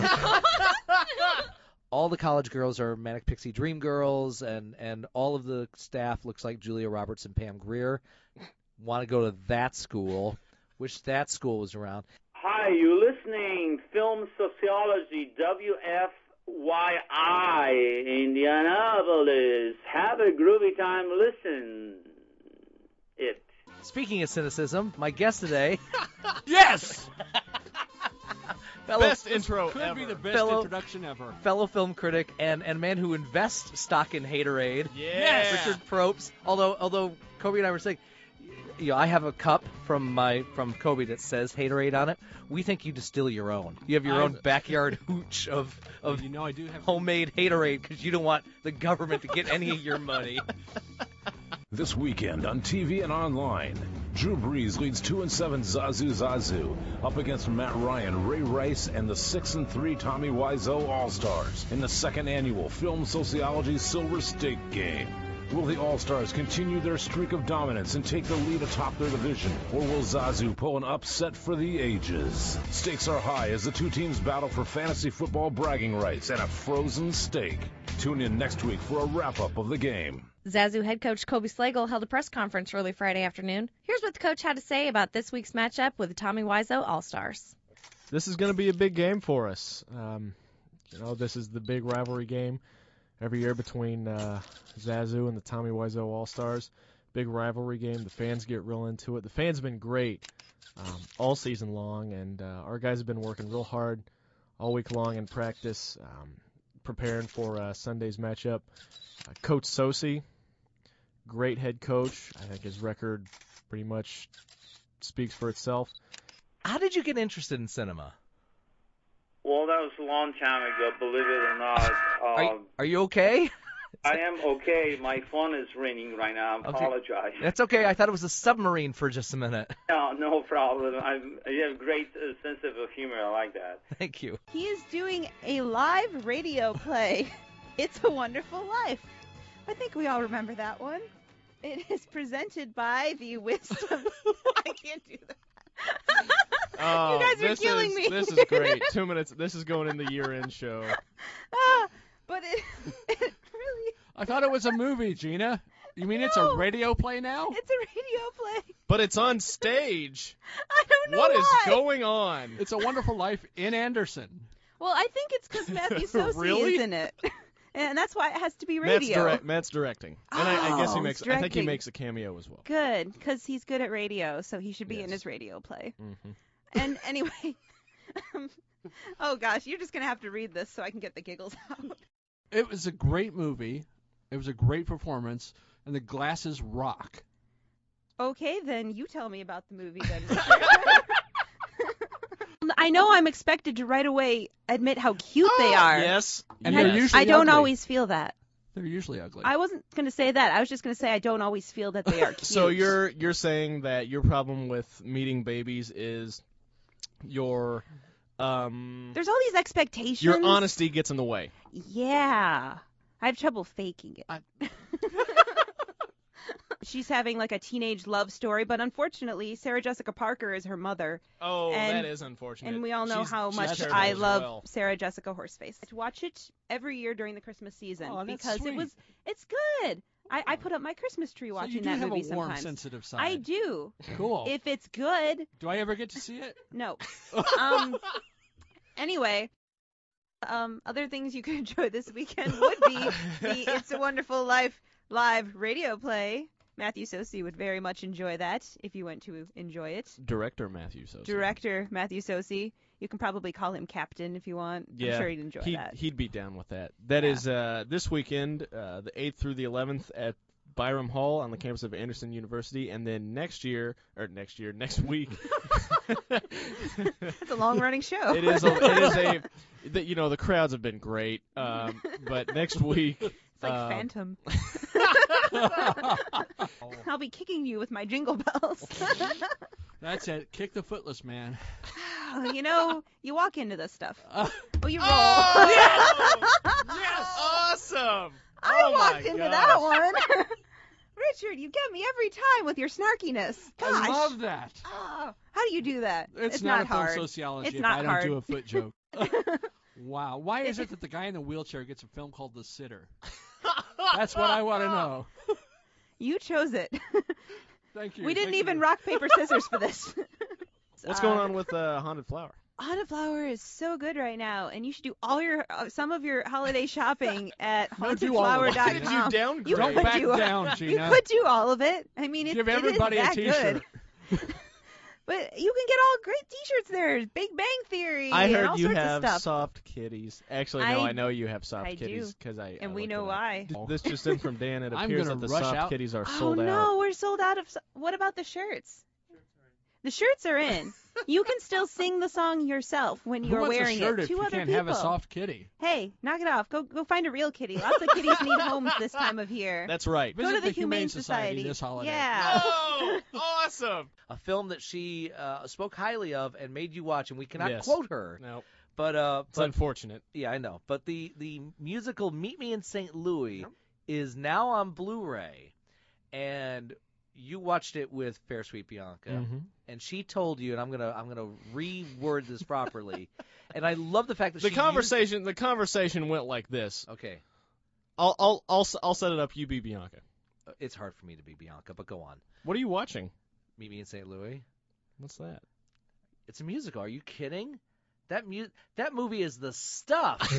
Speaker 4: All the college girls are Manic Pixie Dream Girls, and, and all of the staff looks like Julia Roberts and Pam Grier. Want to go to that school. Wish that school was around.
Speaker 5: Hi, you listening Film Sociology, W F Y I, Indianapolis. Have a groovy time, listen it.
Speaker 4: Speaking of cynicism, my guest today...
Speaker 8: Yes!
Speaker 4: fellow,
Speaker 8: Best intro
Speaker 13: Could
Speaker 8: ever.
Speaker 13: be the best
Speaker 4: Fellow-
Speaker 13: introduction ever.
Speaker 4: fellow film critic and, and man who invests stock in Haterade.
Speaker 8: Yeah.
Speaker 4: Richard Probst. Although although Kobe and I were saying, you know, I have a cup from my from Kobe that says Haterade on it. We think you distill your own. You have your
Speaker 13: I-
Speaker 4: own backyard hooch of of
Speaker 13: You know, I do have.
Speaker 4: homemade Haterade because you don't want the government to get any of your money.
Speaker 1: This weekend on T V and online, Drew Brees leads two and seven Zazu Zazu up against Matt Ryan, Ray Rice, and the six and three Tommy Wiseau All-Stars in the second annual Film Sociology Silver Stake Game. Will the All-Stars continue their streak of dominance and take the lead atop their division, or will Zazu pull an upset for the ages? Stakes are high as the two teams battle for fantasy football bragging rights and a frozen steak. Tune in next week for a wrap-up of the game.
Speaker 25: Zazu head coach Kobe Slagle held a press conference early Friday afternoon. Here's what the coach had to say about this week's matchup with the Tommy Wiseau All-Stars.
Speaker 8: This is going to be a big game for us. Um, you know, this is the big rivalry game every year between uh, Zazu and the Tommy Wiseau All-Stars. Big rivalry game. The fans get real into it. The fans have been great um, all season long, and uh, our guys have been working real hard all week long in practice, um, preparing for uh, Sunday's matchup. Uh, Coach Sosi, great head coach. I think his record pretty much speaks for itself.
Speaker 4: How did you get interested in cinema?
Speaker 5: Well, that was a long time ago, believe it or not. Um,
Speaker 4: Are you, are you okay?
Speaker 5: I am okay. My phone is ringing right now. I
Speaker 4: Okay.
Speaker 5: apologize.
Speaker 4: That's okay. I thought it was a submarine for just a minute.
Speaker 5: No, no problem. I'm, you have great uh, sense of humor. I like that.
Speaker 4: Thank you.
Speaker 19: He is doing a live radio play. It's a Wonderful Life. I think we all remember that one. It is presented by the Wisdom. I can't do that.
Speaker 8: Oh,
Speaker 19: you guys are
Speaker 8: this
Speaker 19: killing
Speaker 8: is,
Speaker 19: me.
Speaker 8: This is great. Two minutes. This is going in the year-end show.
Speaker 19: Ah, but it, it really,
Speaker 13: I thought it was a movie, Gina. You mean it's a radio play now?
Speaker 19: it's a radio play.
Speaker 8: But it's on stage.
Speaker 19: I don't know
Speaker 8: What is
Speaker 19: why.
Speaker 8: going on?
Speaker 13: It's a Wonderful Life in Anderson.
Speaker 19: Well, I think it's because Matthew Sosi
Speaker 8: Really?
Speaker 19: is in it. And that's why it has to be
Speaker 8: Matt's,
Speaker 19: radio.
Speaker 8: direct, Matt's directing, and I, I guess he
Speaker 19: Oh,
Speaker 8: makes.
Speaker 19: he's
Speaker 8: I think he
Speaker 19: directing.
Speaker 8: makes a cameo as well.
Speaker 19: Good, because he's good at radio, so he should be
Speaker 8: Yes.
Speaker 19: in his radio play.
Speaker 8: Mm-hmm.
Speaker 19: And anyway, um, oh gosh, you're just gonna have to read this so I can get the giggles out.
Speaker 7: It was a great movie. It was a great performance, and the glasses rock.
Speaker 19: Okay, then you tell me about the movie then. I know I'm expected to right away admit how cute they are.
Speaker 8: Yes.
Speaker 7: And
Speaker 19: I,
Speaker 7: they're usually
Speaker 19: I don't
Speaker 7: ugly.
Speaker 19: always feel that.
Speaker 7: They're usually ugly.
Speaker 19: I wasn't going to say that. I was just going to say I don't always feel that they are cute.
Speaker 8: So you're you're saying that your problem with meeting babies is your um
Speaker 19: There's all these expectations.
Speaker 8: your honesty gets in the way.
Speaker 19: Yeah. I have trouble faking it.
Speaker 7: I...
Speaker 19: She's having like a teenage love story, but unfortunately, Sarah Jessica Parker is her mother.
Speaker 8: Oh,
Speaker 19: and,
Speaker 8: that is unfortunate.
Speaker 19: And we all know
Speaker 8: She's-
Speaker 19: how
Speaker 8: she's
Speaker 19: much
Speaker 8: terrible
Speaker 19: I
Speaker 8: as
Speaker 19: love
Speaker 8: well.
Speaker 19: Sarah Jessica Horseface. I watch it every year during the Christmas season
Speaker 7: Oh, that's
Speaker 19: because
Speaker 7: sweet.
Speaker 19: it was it's good. I, I put up my Christmas tree
Speaker 7: So
Speaker 19: watching
Speaker 7: you do
Speaker 19: that
Speaker 7: have
Speaker 19: movie
Speaker 7: a warm,
Speaker 19: sometimes.
Speaker 7: sensitive side.
Speaker 19: I do.
Speaker 7: Cool.
Speaker 19: If it's good.
Speaker 7: Do I ever get to see it?
Speaker 19: No. um. Anyway, um, other things you could enjoy this weekend would be the It's a Wonderful Life live radio play. Matthew Sosi would very much enjoy that if you went to enjoy it.
Speaker 8: Director Matthew Sosi.
Speaker 19: Director Matthew Sosi. You can probably call him Captain if you want.
Speaker 8: Yeah,
Speaker 19: I'm sure he'd enjoy
Speaker 8: he'd,
Speaker 19: that.
Speaker 8: He'd be down with that. That
Speaker 19: Yeah.
Speaker 8: is uh, this weekend, uh, the eighth through the eleventh at Byram Hall on the campus of Anderson University, and then next year, or next year, next week.
Speaker 19: It's a long-running show.
Speaker 8: It is. A, it is a. The, you know, the crowds have been great, um, but next week.
Speaker 19: It's like
Speaker 8: uh,
Speaker 19: Phantom. I'll be kicking you with my jingle bells.
Speaker 7: That's it. Kick the footless man.
Speaker 19: You know, you walk into this stuff.
Speaker 7: Uh,
Speaker 19: Oh, you roll.
Speaker 8: Oh, yes! Awesome!
Speaker 19: I
Speaker 8: Oh,
Speaker 19: walked
Speaker 8: my
Speaker 19: into
Speaker 8: gosh.
Speaker 19: that one. Richard, you get me every time with your snarkiness. Gosh.
Speaker 7: I love that.
Speaker 19: Oh, how do you do that?
Speaker 7: It's,
Speaker 19: It's
Speaker 7: not,
Speaker 19: not
Speaker 7: a film
Speaker 19: hard.
Speaker 7: sociology
Speaker 19: It's
Speaker 7: if
Speaker 19: not
Speaker 7: I don't
Speaker 19: hard.
Speaker 7: do a foot joke. Wow. Why is it that the guy in the wheelchair gets a film called The Sitter? That's what I want to know.
Speaker 19: You chose it.
Speaker 7: Thank you.
Speaker 19: We didn't
Speaker 7: Thank
Speaker 19: even
Speaker 7: you.
Speaker 19: rock, paper, scissors for this.
Speaker 8: What's
Speaker 19: Uh,
Speaker 8: going on with uh, Haunted Flower?
Speaker 19: Haunted Flower is so good right now, and you should do all your uh, some of your holiday shopping at
Speaker 7: No,
Speaker 19: haunted
Speaker 7: do all
Speaker 19: flower
Speaker 7: of it.
Speaker 19: dot com.
Speaker 7: Why did
Speaker 8: you downgrade?
Speaker 19: You
Speaker 7: Don't
Speaker 19: could
Speaker 7: back
Speaker 19: do,
Speaker 7: down,
Speaker 19: You
Speaker 7: Gina.
Speaker 19: could do all of it. I mean, it,
Speaker 7: Give
Speaker 19: it is
Speaker 7: everybody
Speaker 19: that
Speaker 7: a T-shirt.
Speaker 19: good. But you can get all great T-shirts there. Big Bang Theory.
Speaker 8: I
Speaker 19: and
Speaker 8: heard
Speaker 19: all
Speaker 8: you
Speaker 19: sorts
Speaker 8: have
Speaker 19: of stuff.
Speaker 8: soft kitties. Actually, no,
Speaker 19: I-
Speaker 8: I, know you have soft
Speaker 19: I do.
Speaker 8: kitties because I.
Speaker 19: And
Speaker 8: I
Speaker 19: we
Speaker 8: looked
Speaker 19: know
Speaker 8: it up.
Speaker 19: why.
Speaker 8: This just in from Dan. It
Speaker 7: I'm
Speaker 8: appears
Speaker 7: gonna
Speaker 8: that the
Speaker 7: rush
Speaker 8: soft
Speaker 7: out.
Speaker 8: kitties are
Speaker 19: Oh
Speaker 8: sold
Speaker 19: no,
Speaker 8: out.
Speaker 19: we're sold out of. so- What about the shirts? The shirts are in. You can still sing the song yourself when
Speaker 7: Who
Speaker 19: you're
Speaker 7: wants
Speaker 19: wearing
Speaker 7: a shirt
Speaker 19: it.
Speaker 7: if
Speaker 19: Two
Speaker 7: you
Speaker 19: other
Speaker 7: can't
Speaker 19: people.
Speaker 7: have a soft kitty?
Speaker 19: Hey, knock it off. Go go find a real kitty. Lots of kitties need homes this time of year.
Speaker 8: That's right.
Speaker 19: Go
Speaker 7: Visit
Speaker 19: to the,
Speaker 7: the Humane Society this holiday.
Speaker 19: Yeah.
Speaker 8: Oh, awesome!
Speaker 4: A film that she uh, spoke highly of and made you watch, and we cannot
Speaker 8: Yes.
Speaker 4: quote her.
Speaker 8: No,
Speaker 4: But uh,
Speaker 8: it's
Speaker 4: but
Speaker 8: unfortunate.
Speaker 4: yeah, I know. But the the musical Meet Me in Saint Louis is now on Blu-ray, and you watched it with Fair Sweet Bianca,
Speaker 8: Mhm.
Speaker 4: and she told you, and I'm gonna I'm gonna reword this properly, and I love the fact that
Speaker 8: The
Speaker 4: she
Speaker 8: conversation, the conversation went like this.
Speaker 4: Used, okay,
Speaker 8: I'll, I'll, I'll, s- I'll set it up. You be Bianca.
Speaker 4: it's hard for me to be Bianca, but go on.
Speaker 8: What are you watching?
Speaker 4: Meet Me in Saint Louis.
Speaker 8: What's that?
Speaker 4: It's a musical. Are you kidding? That mu- that movie is the stuff.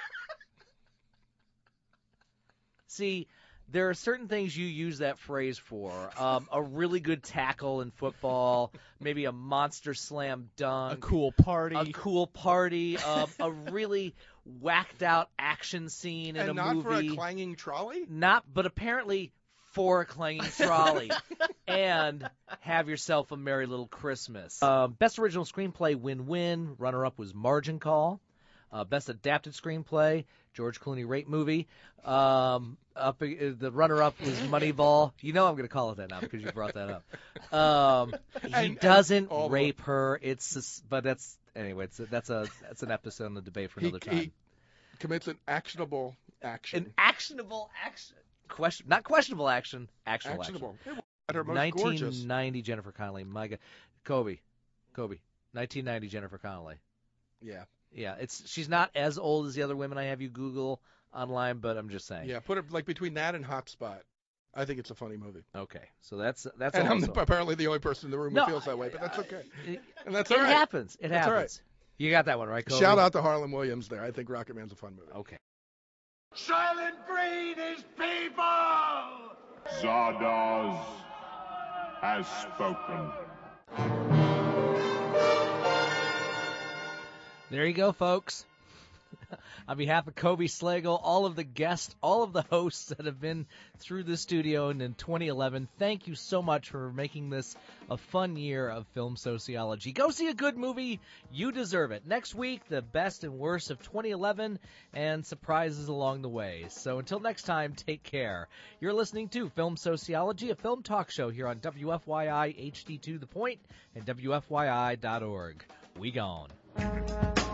Speaker 4: See, there are certain things you use that phrase for. Um, a really good tackle in football, maybe a monster slam dunk,
Speaker 8: A cool party.
Speaker 4: a cool party, um, a really whacked out action scene in
Speaker 9: and
Speaker 4: a
Speaker 9: not
Speaker 4: movie.
Speaker 9: for a clanging trolley?
Speaker 4: Not, but apparently for a clanging trolley. And have yourself a merry little Christmas. Um, best original screenplay, win-win. Runner-up was Margin Call. Uh, best adapted screenplay, George Clooney rape movie. Um, up uh, the runner-up was Moneyball. You know I'm going to call it that now because you brought that up. Um, he
Speaker 9: And- and
Speaker 4: doesn't
Speaker 9: all the-
Speaker 4: rape her. It's sus- but that's anyway. It's a, that's a that's an episode on the debate for
Speaker 9: He,
Speaker 4: another time.
Speaker 9: he commits an actionable action.
Speaker 4: An actionable action. Question, not questionable action. Actionable,
Speaker 9: actionable.
Speaker 4: action.
Speaker 9: Hey, at her most
Speaker 4: nineteen
Speaker 9: gorgeous.
Speaker 4: ninety Jennifer Connelly. My God, Kobe, Kobe. nineteen ninety Jennifer Connelly.
Speaker 9: Yeah.
Speaker 4: Yeah, it's she's not as old as the other women I have you Google online, but I'm just saying.
Speaker 9: Yeah, put it like between that and Hot Spot. I think it's a funny movie.
Speaker 4: Okay, so that's that's
Speaker 9: and I'm
Speaker 4: also.
Speaker 9: the, apparently the only person in the room
Speaker 4: No,
Speaker 9: who feels that way, but that's okay.
Speaker 4: It,
Speaker 9: and that's
Speaker 4: it
Speaker 9: all right.
Speaker 4: happens. It
Speaker 9: That's all
Speaker 4: happens.
Speaker 9: right.
Speaker 4: You got that one right, Kobe?
Speaker 9: Shout out to Harlan Williams there. I think Rocket Man's a fun movie.
Speaker 4: Okay.
Speaker 2: Silent Breed is people!
Speaker 10: Zardoz has spoken.
Speaker 4: There you go, folks. On behalf of Kobe Slagle, all of the guests, all of the hosts that have been through the studio in twenty eleven, thank you so much for making this a fun year of film sociology. Go see a good movie. You deserve it. Next week, the best and worst of twenty eleven and surprises along the way. So until next time, take care. You're listening to Film Sociology, a film talk show here on W F Y I H D two The Point and W F Y I dot org. We gone.